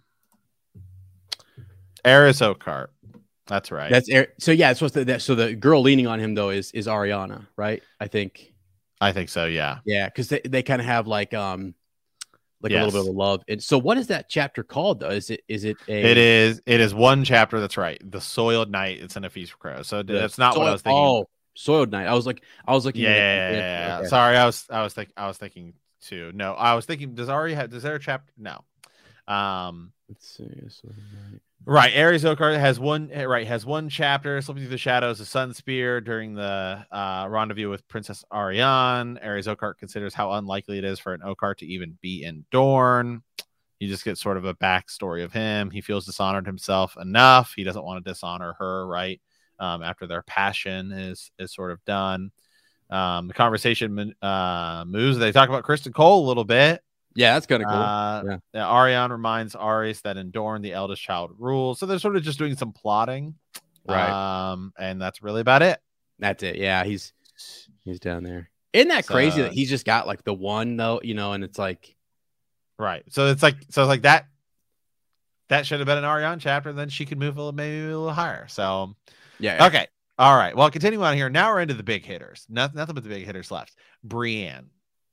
Aerys Oakheart. That's right. So yeah, so the girl leaning on him though is Ariana, right? I think so, yeah. Yeah, because they kind of have like a little bit of a love. And so what is that chapter called though? Is it It is one chapter, that's right. The Soiled Knight. It's in A Feast for Crows. So that's not what I was thinking. Oh, Soiled Knight. I was looking Yeah. Okay. Sorry, I was thinking too. No, I was thinking, does there a chapter? No. Let's see. Right, Aerys Oakheart has one chapter, Slipping Through the Shadows, a Sun Spear during the rendezvous with Princess Ariane. Aerys Oakheart considers how unlikely it is for an Oakheart to even be in Dorne. You just get sort of a backstory of him. He feels dishonored himself enough. He doesn't want to dishonor her, right? After their passion is sort of done. The conversation moves. They talk about Kristen Cole a little bit. Yeah, that's kind of cool. Ariane reminds Aerys that in Dorne, the eldest child rules. So they're sort of just doing some plotting. Right. And that's really about it. That's it. Yeah, he's down there. Isn't that crazy that he's just got like the one though, and it's like right. So it's like that should have been an Ariane chapter, and then she could move maybe a little higher. So yeah. Okay. All right. Well, continuing on here. Now we're into the big hitters. Nothing but the big hitters left. Brienne.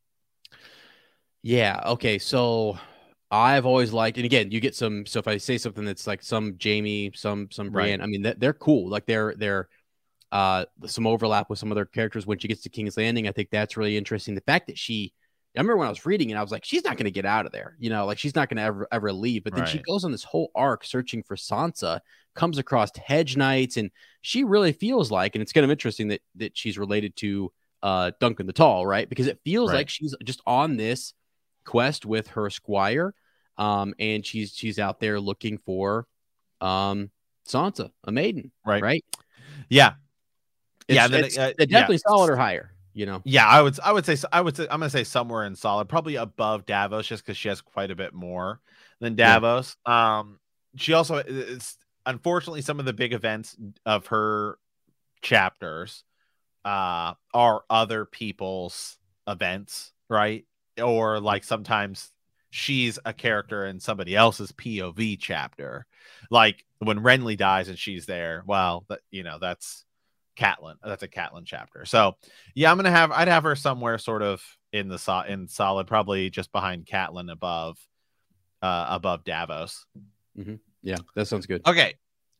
Yeah. Okay. So I've always liked, and again, you get some. So if I say something that's like some Jaime, some Brienne, right. I mean, they're cool. Like they're some overlap with some other characters. When she gets to King's Landing, I think that's really interesting. The fact that I remember when I was reading it, I was like, she's not going to get out of there. Like she's not going to ever leave. But then she goes on this whole arc searching for Sansa, comes across hedge knights, and she really feels like, and it's kind of interesting that she's related to Duncan the Tall, right? Because it feels like she's just on this quest with her squire, and she's out there looking for Sansa, a maiden, right? Yeah, it's definitely solid or higher. Yeah, I would say I'm gonna say somewhere in solid, probably above Davos, just because she has quite a bit more than Davos. Yeah. She also, it's unfortunately some of the big events of her chapters are other people's events, right? Or like sometimes she's a character in somebody else's POV chapter, like when Renly dies and she's there. Well, that's Catelyn. That's a Catelyn chapter. So yeah, I'd have her somewhere sort of in solid, probably just behind Catelyn, above Davos. Mm-hmm. Yeah, that sounds good. Okay.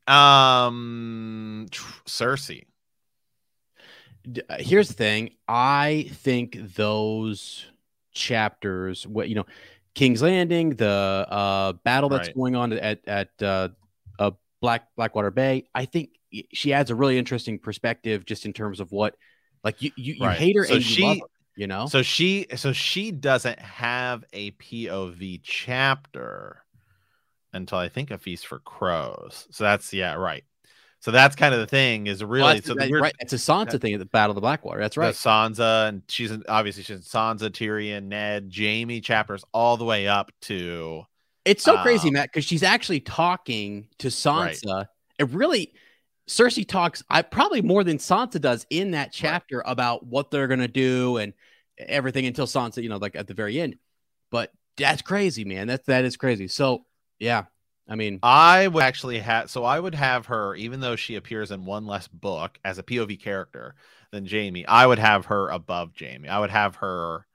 Cersei. Here's the thing. I think those chapters, King's Landing, the battle that's going on at Blackwater Bay, I think she adds a really interesting perspective just in terms of what, like, you hate her, so and you love her, So she doesn't have a POV chapter until I think A Feast for Crows. So that's right. So that's kind of the thing is really right. It's a Sansa thing at the Battle of the Blackwater. That's right. Sansa, and she's obviously Sansa, Tyrion, Ned, Jaime chapters all the way up to. It's so crazy, Matt, because she's actually talking to Sansa. Right. It really, Cersei talks probably more than Sansa does in that chapter about what they're gonna do and everything until Sansa, like at the very end. But that's crazy, man. That is crazy. So yeah. I mean, I would actually I would have her, even though she appears in one less book as a POV character than Jaime, I would have her above Jaime. I would have her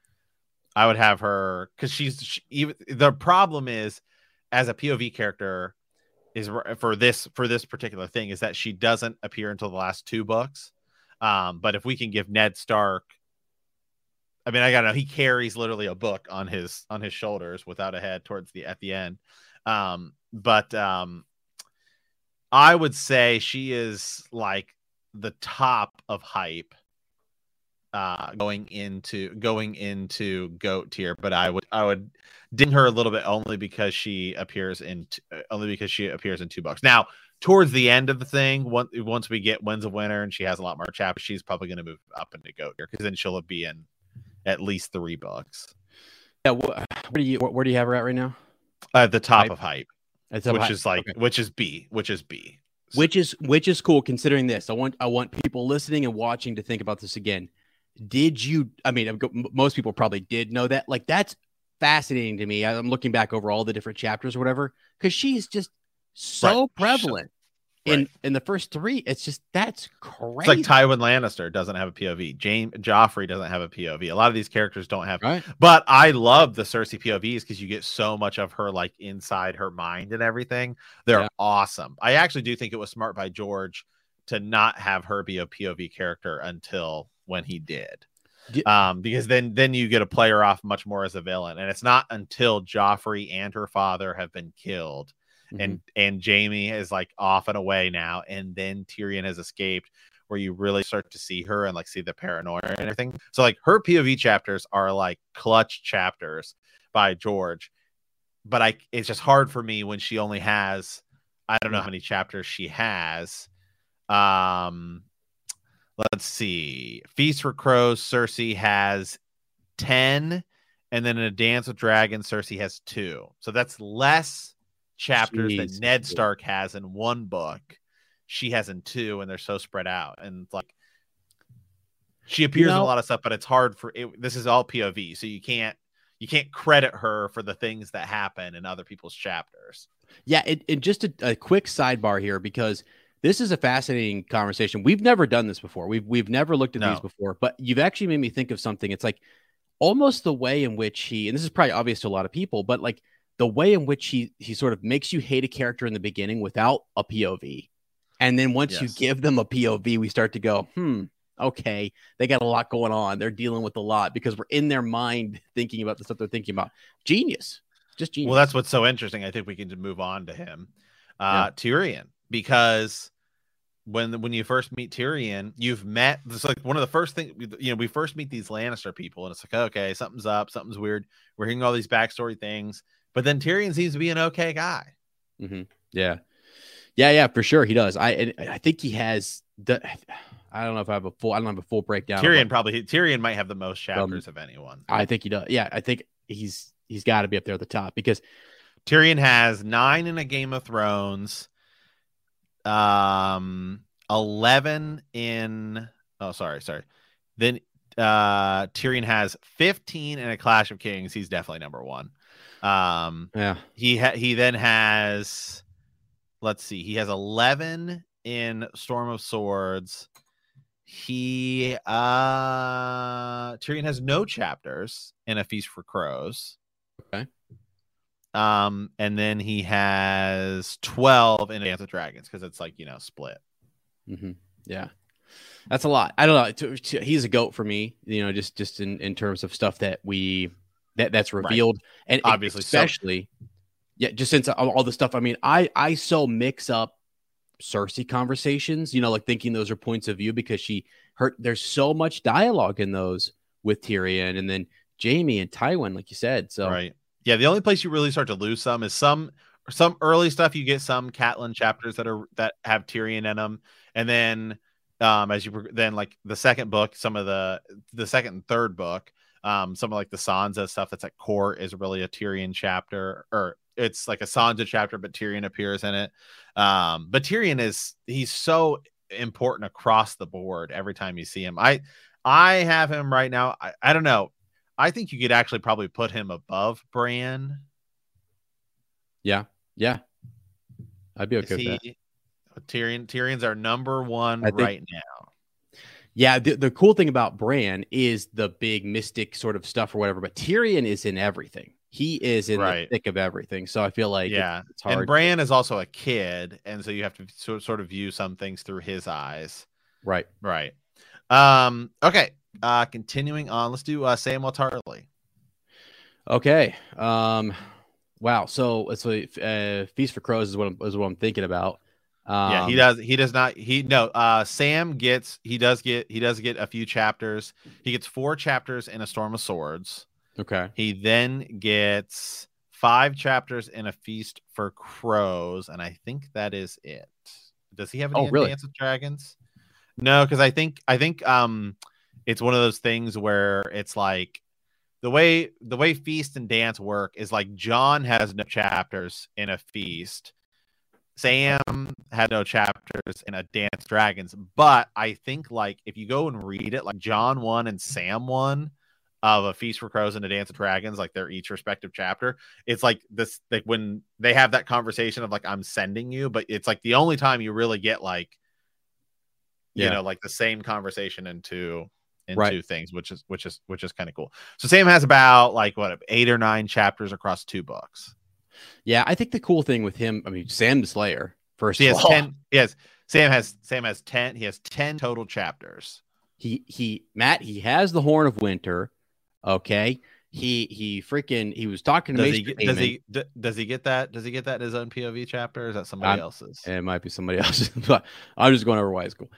because even the problem is as a POV character is for this particular thing is that she doesn't appear until the last 2 books. But if we can give Ned Stark, I mean, I gotta know, he carries literally a book on his shoulders without a head at the end. But I would say she is like the top of hype going into GOAT tier, but I would ding her a little bit only because she appears in 2 books. Now, towards the end of the thing, once we get Winds of Winter and she has a lot more chapters, she's probably going to move up into GOAT tier because then she'll be in at least 3 books. Yeah, where do you have her at right now? At the top of hype. Which is B. Which is cool considering this. I want people listening and watching to think about this again. Most people probably did know that. Like, that's fascinating to me. I'm looking back over all the different chapters or whatever, because she's just so prevalent in the first 3. It's just, that's crazy. It's like Tywin Lannister doesn't have a POV. Joffrey doesn't have a POV. A lot of these characters don't have. Right. But I love the Cersei POVs because you get so much of her like inside her mind and everything. They're awesome. I actually do think it was smart by George to not have her be a POV character until when he did. Because then you get to play her off much more as a villain, and it's not until Joffrey and her father have been killed. And Jaime is like off and away now, and then Tyrion has escaped, where you really start to see her and like see the paranoia and everything. So like her POV chapters are like clutch chapters by George, but it's just hard for me when she only has, I don't know how many chapters she has. Let's see, Feast for Crows, Cersei has 10, and then in A Dance with Dragons, Cersei has 2. So that's less chapters that Ned Stark has in 1 book. She has in 2, and they're so spread out. And like, she appears in a lot of stuff, but it's hard for it. This is all POV, so you can't credit her for the things that happen in other people's chapters. Yeah, it just a quick sidebar here, because this is a fascinating conversation. We've never done this before. We've never looked at these before, but you've actually made me think of something. It's like almost the way in which and this is probably obvious to a lot of people, but like the way in which he sort of makes you hate a character in the beginning without a POV. And then once you give them a POV, we start to go, okay, they got a lot going on. They're dealing with a lot because we're in their mind thinking about the stuff they're thinking about. Genius. Just genius. Well, that's what's so interesting. I think we can just move on to him. Tyrion, because when you first meet Tyrion, you've met, it's like one of the first things, we first meet these Lannister people, and it's like, okay, something's up, something's weird. We're hearing all these backstory things, but then Tyrion seems to be an okay guy. Yeah, for sure he does. I think he has I don't know if I have a full breakdown. Tyrion might have the most chapters of anyone. I think he does. Yeah, I think he's got to be up there at the top, because Tyrion has 9 in A Game of Thrones, 11 in Then Tyrion has 15 in A Clash of Kings. He's definitely number 1. He then has, let's see, he has 11 in Storm of Swords. Tyrion has no chapters in A Feast for Crows. Okay. And then he has 12 in Dance with Dragons, because it's like, split. Yeah, that's a lot. I don't know. He's a GOAT for me, just in terms of stuff that's revealed, and obviously, especially, just since all the stuff. I mean, I so mix up Cersei conversations, like thinking those are points of view, because there's so much dialogue in those with Tyrion, and then Jaime and Tywin, like you said. So right. Yeah, the only place you really start to lose some is some some early stuff. You get some Catelyn chapters that have Tyrion in them, and then as you then like the second book, some of the second and third book, some of like the Sansa stuff that's at core is really a Tyrion chapter, or it's like a Sansa chapter, but Tyrion appears in it. But Tyrion he's so important across the board every time you see him. I have him right now. I don't know. I think you could actually probably put him above Bran. Yeah. I'd be okay with that. Tyrion's our number one right now. Yeah, the cool thing about Bran is the big mystic sort of stuff or whatever, but Tyrion is in everything. He is in the thick of everything. So I feel like it's hard. And Bran is also a kid, and so you have to sort of view some things through his eyes. Right. Okay. Continuing on, let's do Samwell Tarly. Okay. Wow. So it's Feast for Crows is what I'm thinking about. Sam does get a few chapters. He gets 4 chapters in A Storm of Swords. Okay. He then gets 5 chapters in A Feast for Crows, and I think that is it. Does he have any Dance with Dragons? No, because I think it's one of those things where it's like the way Feast and Dance work is like Jon has no chapters in A Feast. Sam had no chapters in A Dance Dragons, but I think like if you go and read it, like Jon 1 and Sam 1 of A Feast for Crows and A Dance of Dragons, like they're each respective chapter. It's like this, like when they have that conversation of like I'm sending you, but it's like the only time you really get like you know like the same conversation in two things, which is kind of cool. So Sam has about like 8 or 9 chapters across 2 books. Yeah, I think the cool thing with him, I mean, Sam the Slayer, first of all. 10. Yes, Sam has 10. He has 10 total chapters. He has the Horn of Winter. Okay. He was talking to Maester Aemon. Does he get that? Does he get that in his own POV chapter? Or is that somebody else's? It might be somebody else's, but I'm just going over why it's cool.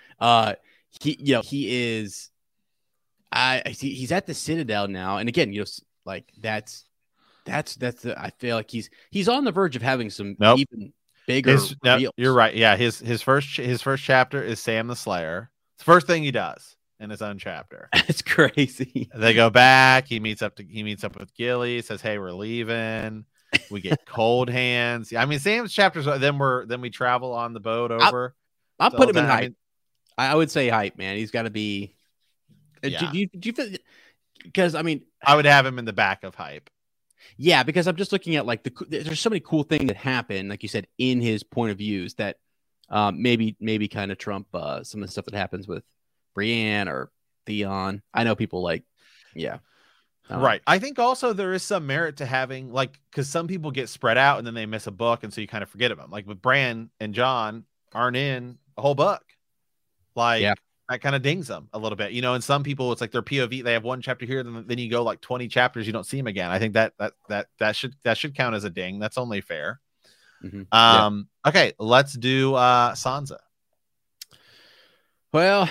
He is he's at the Citadel now. And again, like that's I feel like he's on the verge of having some even bigger reveals. You're right. Yeah, his first chapter is Sam the Slayer. It's the first thing he does in his own chapter. It's crazy. They go back. He meets up with Gilly. Says, "Hey, we're leaving." We get cold hands. I mean, Sam's chapters. Then we travel on the boat over. I'll put him in hype. I would say hype, man. He's got to be. Yeah. Do you feel? Because I mean, I would have him in the back of hype. Yeah, because I'm just looking at like there's so many cool things that happen, like you said, in his point of views that maybe kind of trump some of the stuff that happens with Brienne or Theon. I know people like, right. I think also there is some merit to having because some people get spread out and then they miss a book, and so you kind of forget about them. Like with Bran and Jon aren't in a whole book, that kind of dings them a little bit, and some people it's like their POV, they have 1 chapter here, then you go like 20 chapters, you don't see them again. I think that should count as a ding. That's only fair. Mm-hmm. Okay, let's do Sansa. Well,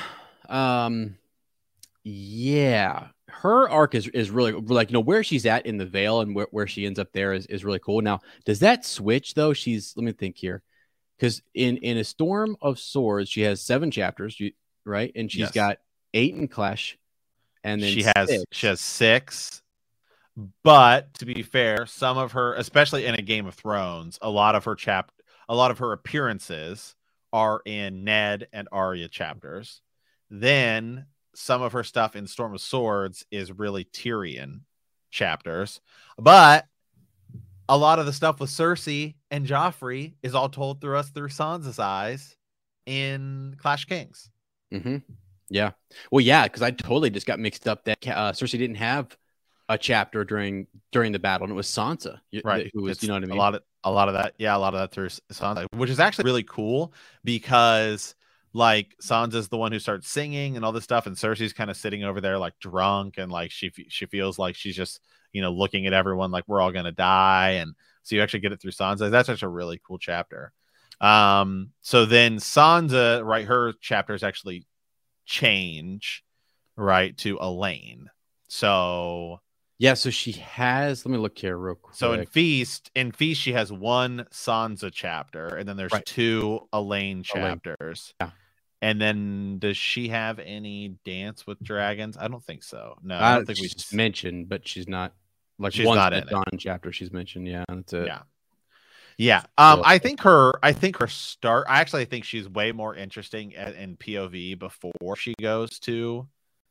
her arc is really like where she's at in the Vale and where she ends up there is really cool. Now, does that switch though? Let me think here, because in A Storm of Swords she has 7 chapters. Right, and she's got 8 in Clash, and then she has 6. But to be fair, some of her, especially in a Game of Thrones, a lot of her appearances are in Ned and Arya chapters. Then some of her stuff in Storm of Swords is really Tyrion chapters, but a lot of the stuff with Cersei and Joffrey is all told through Sansa's eyes in Clash of Kings. Mm-hmm. Yeah. Well, yeah, because I totally just got mixed up that Cersei didn't have a chapter during the battle, and it was Sansa, right? Who was, you know what I mean? A lot of that through Sansa, which is actually really cool because like Sansa's the one who starts singing and all this stuff, and Cersei's kind of sitting over there like drunk, and like she feels like she's just looking at everyone like we're all gonna die, and so you actually get it through Sansa. That's actually a really cool chapter. So then Sansa, right, her chapters actually change, right, to Elaine. So Yeah, so she has. Let me look here real quick. So in Feast, she has one Sansa chapter, and then there's two Elaine chapters. Yeah. And then does she have any Dance with Dragons? I don't think so. No, I don't think she's mentioned, but she's not. Like she's not in Dawn chapter she's mentioned. Yeah, that's it. Yeah. Yeah. I think her start. I actually think she's way more interesting in POV before she goes to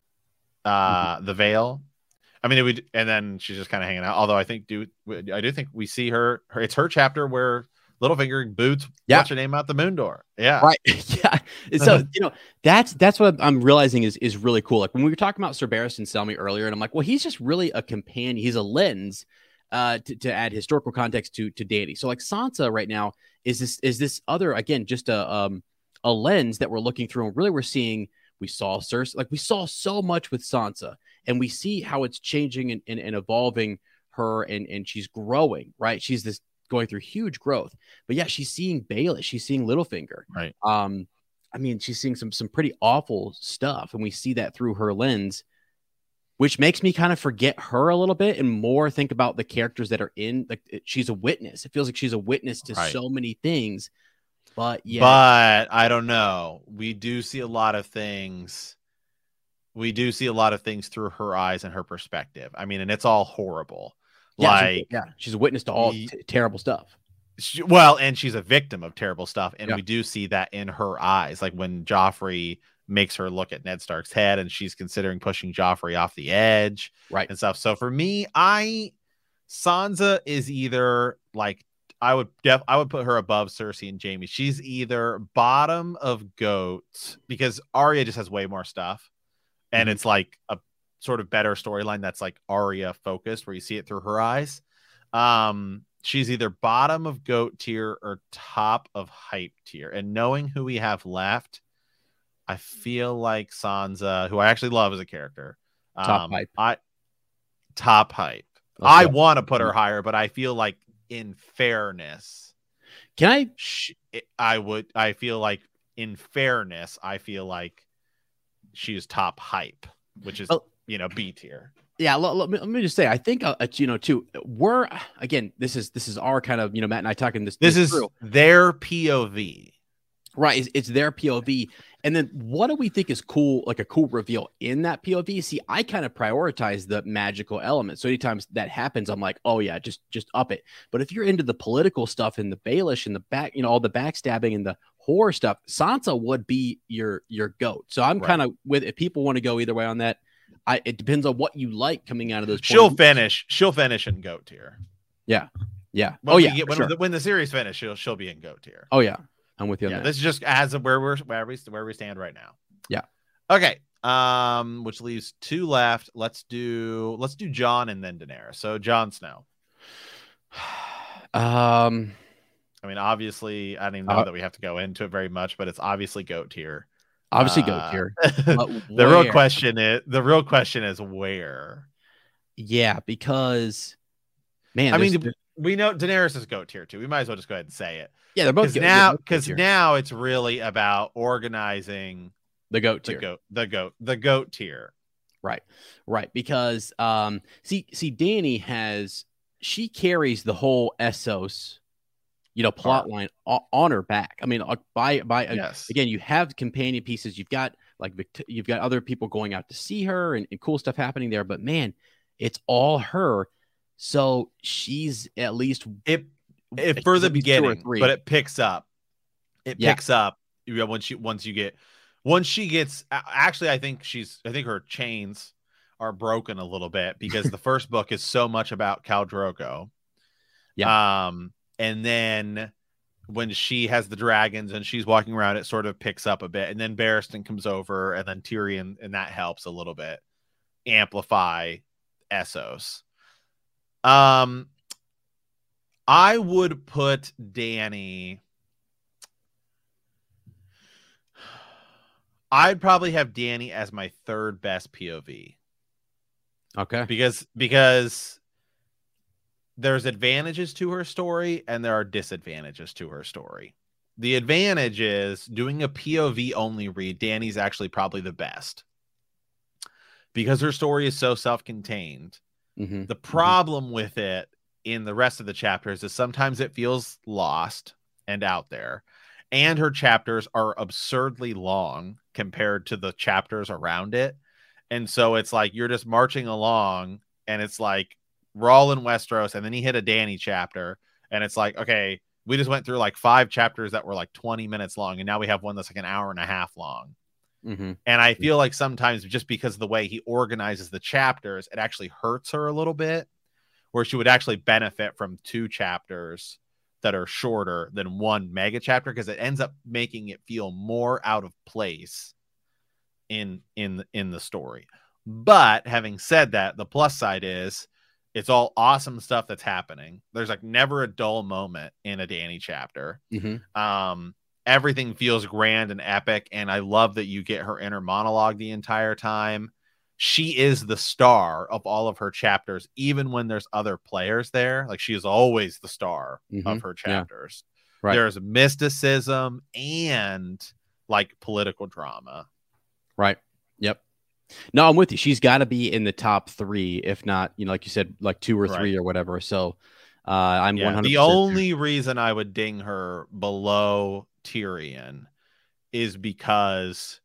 the Vale. I mean, and then she's just kind of hanging out. Although I do think we see her. It's her chapter where Littlefinger boots what's her name out the moon door. Yeah, right. Yeah. So that's what I'm realizing is really cool. Like when we were talking about Sir Barristan Selmy earlier, and I'm like, well, he's just really a companion. He's a lens to add historical context to Dany. So like Sansa right now is this other, again, just a lens that we're looking through, and really we saw Cersei, like we saw so much with Sansa. And we see how it's changing and evolving her, and she's growing, right? She's going through huge growth. But yeah, she's seeing Baelish, she's seeing Littlefinger. Right. I mean, she's seeing some pretty awful stuff, and we see that through her lens, which makes me kind of forget her a little bit and more think about the characters that are in. Like she's a witness. It feels like she's a witness to so many things. But yeah. But I don't know. We do see a lot of things. through her eyes and her perspective. I mean, and it's all horrible. She's a witness to all terrible stuff. And she's a victim of terrible stuff. And we do see that in her eyes. Like when Joffrey makes her look at Ned Stark's head and she's considering pushing Joffrey off the edge, right, and stuff. So for me, Sansa is either like, I would put her above Cersei and Jaime. She's either bottom of GOAT because Arya just has way more stuff. And it's like a sort of better storyline that's like Arya focused, where you see it through her eyes. She's either bottom of GOAT tier or top of hype tier. And knowing who we have left, I feel like Sansa, who I actually love as a character, top hype. Top hype. I want to put her higher, but I feel like in fairness, I feel like in fairness, she is top hype, which is, B tier. Yeah. Let me just say, I think, too, this is our kind of, Matt and I talking this is through. Their POV. Right. It's their POV. And then what do we think is cool, like a cool reveal in that POV? See, I kind of prioritize the magical element. So anytime that happens, I'm like, oh yeah, just up it. But if you're into the political stuff and the Baelish and the back, all the backstabbing and the horror stuff, Sansa would be your GOAT. So I'm kind of with, if people want to go either way on that, it depends on what you like coming out of those. She'll finish in GOAT tier. Yeah. Yeah. When the series finishes, she'll be in GOAT tier. Oh yeah. I'm with you on that. This is just as of where we stand right now. Yeah. Okay. Which leaves two left. Let's do Jon and then Daenerys. So Jon Snow. I mean, obviously, I don't even know that we have to go into it very much, but it's obviously GOAT tier. Obviously GOAT tier. The real question is where. Yeah, because man, I mean, we know Daenerys is GOAT tier too. We might as well just go ahead and say it. Yeah, they're both because now it's really about organizing the GOAT tier. The GOAT tier. Right. Because see, Dany she carries the whole Essos, plot line on her back. I mean, again, you have companion pieces. You've got other people going out to see her and cool stuff happening there. But man, it's all her. So she's at least for the beginning, but it picks up. Picks up once she gets. Actually, I think her chains are broken a little bit because the first book is so much about Khal Drogo. Yeah. And then when she has the dragons and she's walking around, it sort of picks up a bit. And then Barristan comes over, and then Tyrion, and that helps a little bit amplify Essos. I would put Dany. I'd probably have Dany as my third best POV. Okay. Because there's advantages to her story and there are disadvantages to her story. The advantage is doing a POV only read. Dany's actually probably the best because her story is so self-contained. Mm-hmm. The problem with it in the rest of the chapters is sometimes it feels lost and out there, and her chapters are absurdly long compared to the chapters around it. And so it's like you're just marching along, and it's like we're all in Westeros, and then you hit a Dany chapter, and it's like, okay, we just went through like 5 chapters that were like 20 minutes long, and now we have one that's like an hour and a half long. Mm-hmm. And I feel like sometimes just because of the way he organizes the chapters, it actually hurts her a little bit, where she would actually benefit from 2 chapters that are shorter than 1 mega chapter, because it ends up making it feel more out of place in the story. But having said that, the plus side is it's all awesome stuff that's happening. There's like never a dull moment in a Dany chapter. Mm-hmm. Everything feels grand and epic, and I love that you get her inner monologue the entire time. She is the star of all of her chapters, even when there's other players there. Like, she is always the star of her chapters. Yeah. Right. There's mysticism and like political drama. Right. Yep. No, I'm with you. She's got to be in the top 3, if not, like you said, like 2 or 3 or whatever. So I'm 100%. The only reason I would ding her below Tyrion is because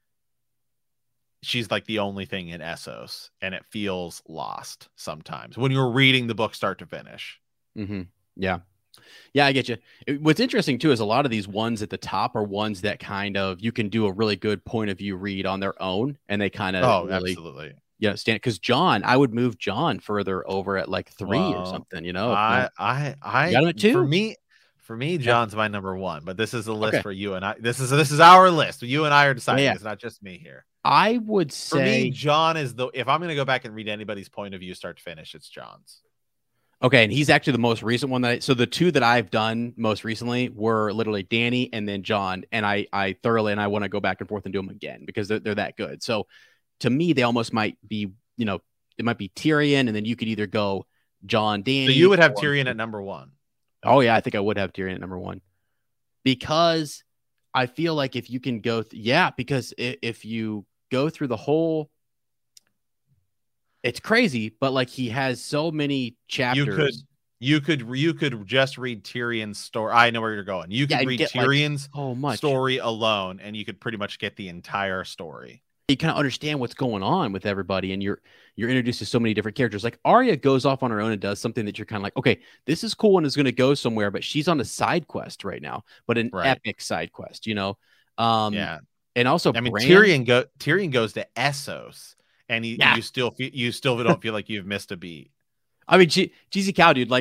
she's like the only thing in Essos, and it feels lost sometimes when you're reading the book start to finish. Mm-hmm. Yeah. Yeah, I get you. What's interesting too is a lot of these ones at the top are ones that kind of you can do a really good point of view read on their own, and they kind of really, absolutely, stand. Because Jon, I would move Jon further over at like 3 or something. I got him at 2. For me, Jon's my number 1. But this is a list for you and I. This is our list. You and I are deciding. It's not just me here. I would say, for me, Jon is if I'm going to go back and read anybody's point of view start to finish, it's Jon's. Okay, and he's actually the most recent one so the 2 that I've done most recently were literally Dany and then Jon, and I thoroughly, and I want to go back and forth and do them again because they're that good. So to me, they almost might be, it might be Tyrion, and then you could either go Jon, Dany. So you would have Tyrion at number 1. Oh yeah, I think I would have Tyrion at number 1 because I feel like if you can go, because if you go through the whole. It's crazy, but like he has so many chapters. You could just read Tyrion's story. I know where you're going. You could read Tyrion's story alone, and you could pretty much get the entire story. You kind of understand what's going on with everybody, and you're introduced to so many different characters. Like Arya goes off on her own and does something that you're kind of like, okay, this is cool and is going to go somewhere, but she's on a side quest right now, but an epic side quest, And also, Tyrion goes to Essos. And you still don't feel like you've missed a beat. I mean, GZ Cow, dude.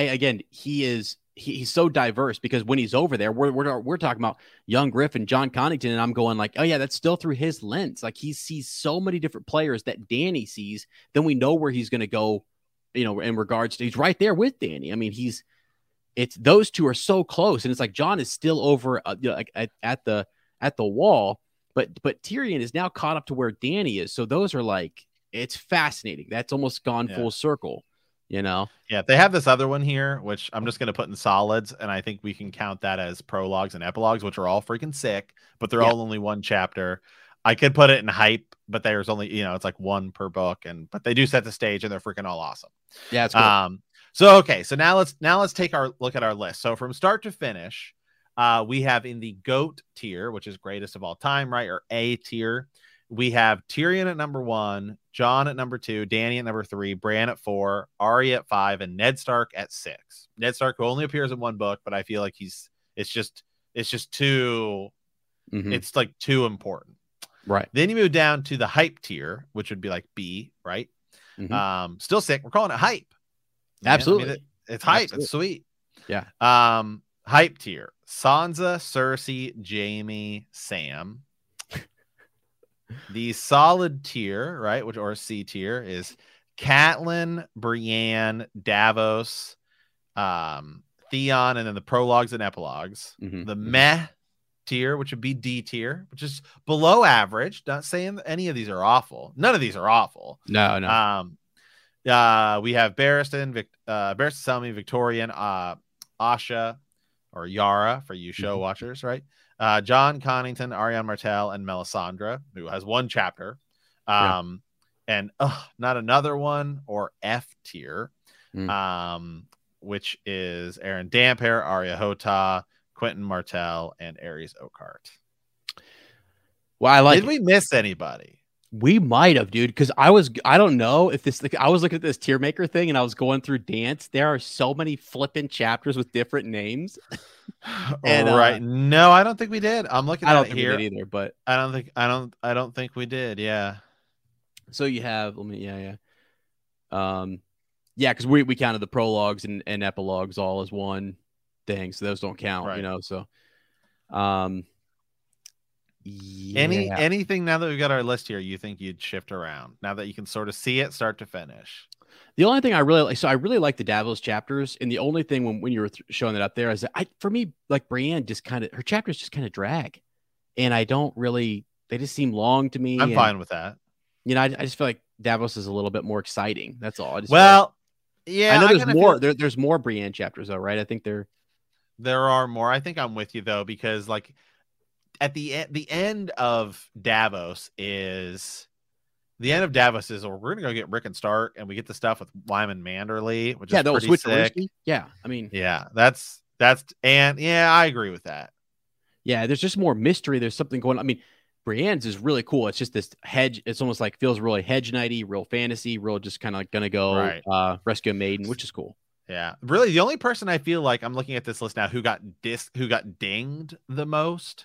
He's so diverse because when he's over there, we're talking about young Griffin, John Connington, and I'm going like, oh yeah, that's still through his lens. Like he sees so many different players that Dany sees. Then we know where he's going to go. In regards to he's right there with Dany. I mean, it's those 2 are so close, and it's like Jon is still over like at the wall. But Tyrion is now caught up to where Dany is. So those are like, it's fascinating. That's almost gone full circle, Yeah, they have this other one here, which I'm just going to put in solids. And I think we can count that as prologues and epilogues, which are all freaking sick, but they're all only 1 chapter. I could put it in hype, but there's only, it's like 1 per book. But they do set the stage, and they're freaking all awesome. Yeah, it's cool. So now let's take our look at our list. So from start to finish, we have in the GOAT tier, which is greatest of all time, right? Or A tier. We have Tyrion at number 1, Jon at number 2, Dany at number 3, Bran at 4, Arya at 5, and Ned Stark at 6. Ned Stark, who only appears in 1 book, but I feel like it's just too, it's like too important. Right. Then you move down to the hype tier, which would be like B, right? Still sick. We're calling it hype. Absolutely. I mean, it's hype. Absolutely. It's sweet. Yeah. Hype tier: Sansa, Cersei, Jaime, Sam. The solid tier, right, or C tier, is Catelyn, Brienne, Davos, Theon, and then the prologues and epilogues. The meh tier, which would be D tier, which is below average. Not saying any of these are awful. None of these are awful. No. We have Barristan, Selmy, Victorian, Asha, or Yara for you show watchers, right? John Connington, Ariane Martell, and Melisandre, who has 1 chapter. And and not another one, or F tier, which is Aaron Damphair, Arya Hota, Quentin Martell, and Ares Oakheart. Well, Did we miss anybody? We might have, dude, because I don't know if this, I was looking at this tier maker thing and I was going through Dance. There are so many flipping chapters with different names. And right. No, I don't think we did. I'm looking at it here. We did either, but I don't think we did. Yeah. So you have, because we counted the prologues and epilogues all as one thing, so those don't count, right. So anything now that we've got our list here you think you'd shift around now that you can sort of see it start to finish? The only thing I really like the Davos chapters, and the only thing when you were showing it up there is that for me, like, Brienne just kind of, her chapters just kind of drag, and I don't really, they just seem long to me. I'm fine with that. I just feel like Davos is a little bit more exciting. That's all. Yeah, I know there's more. There's more Brienne chapters though, right? I think there are more. I think I'm with you though, because like at the end of Davos is we're gonna go get Rick and Stark, and we get the stuff with Wyman Manderly, which is pretty sick. Yeah, I mean, that's I agree with that. Yeah, there's just more mystery. There's something going on. I mean, Brienne's is really cool. It's just this hedge. It's almost like feels really hedge nighty, real fantasy, real just kind of like gonna go rescue a maiden, which is cool. Yeah, really, the only person I feel like I'm looking at this list now who got dinged the most,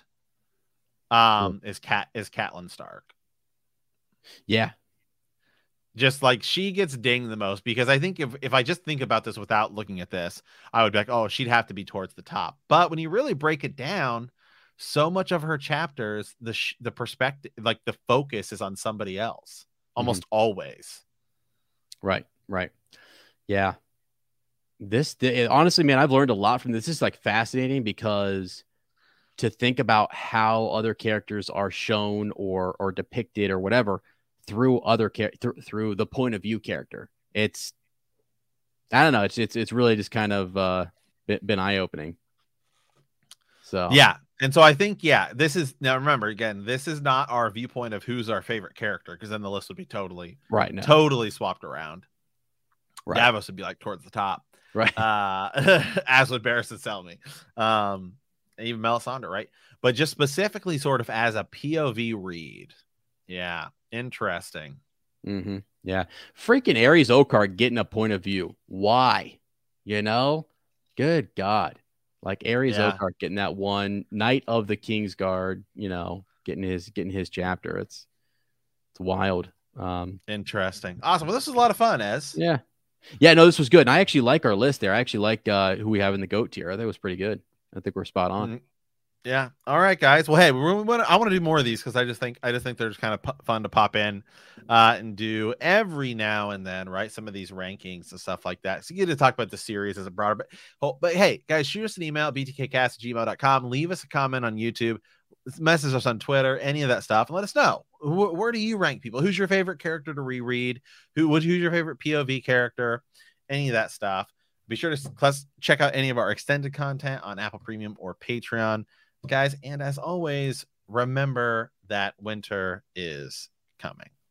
is Catelyn Stark. Yeah, just like she gets dinged the most, because I think if I just think about this without looking at this, I would be like, oh, she'd have to be towards the top. But when you really break it down, so much of her chapters, the perspective, like the focus is on somebody else almost always. Right. Yeah. Honestly, man, I've learned a lot from this. This is like fascinating, because to think about how other characters are shown or depicted or whatever through through the point of view character, I don't know. It's really just kind of been eye-opening. So yeah. And so I think, this is, now remember, again, this is not our viewpoint of who's our favorite character, because then the list would be totally swapped around. Right. Davos would be like towards the top. Right. As would Barris and Selmy. Even Melisandre, right? But just specifically sort of as a POV read. Yeah. Interesting. Mm-hmm. Yeah. Freaking Ares Oakheart getting a point of view. Why? Good God. Like Ares Oakheart getting that one Knight of the Kingsguard, getting his chapter. It's wild. Interesting. Awesome. Well, this was a lot of fun, Ez. Yeah. Yeah, no, this was good. And I actually like our list there. I actually like who we have in the GOAT tier. I think it was pretty good. I think we're spot on. Yeah. All right, guys. Well, hey, I want to do more of these, because I just think they're just kind of fun to pop in and do every now and then, right? Some of these rankings and stuff like that. So you get to talk about the series as a broader. But hey, guys, shoot us an email, btkcast@gmail.com. Leave us a comment on YouTube. Message us on Twitter, any of that stuff, and let us know. Where do you rank people? Who's your favorite character to reread? Who's your favorite POV character? Any of that stuff. Be sure to check out any of our extended content on Apple Premium or Patreon, guys. And as always, remember that winter is coming.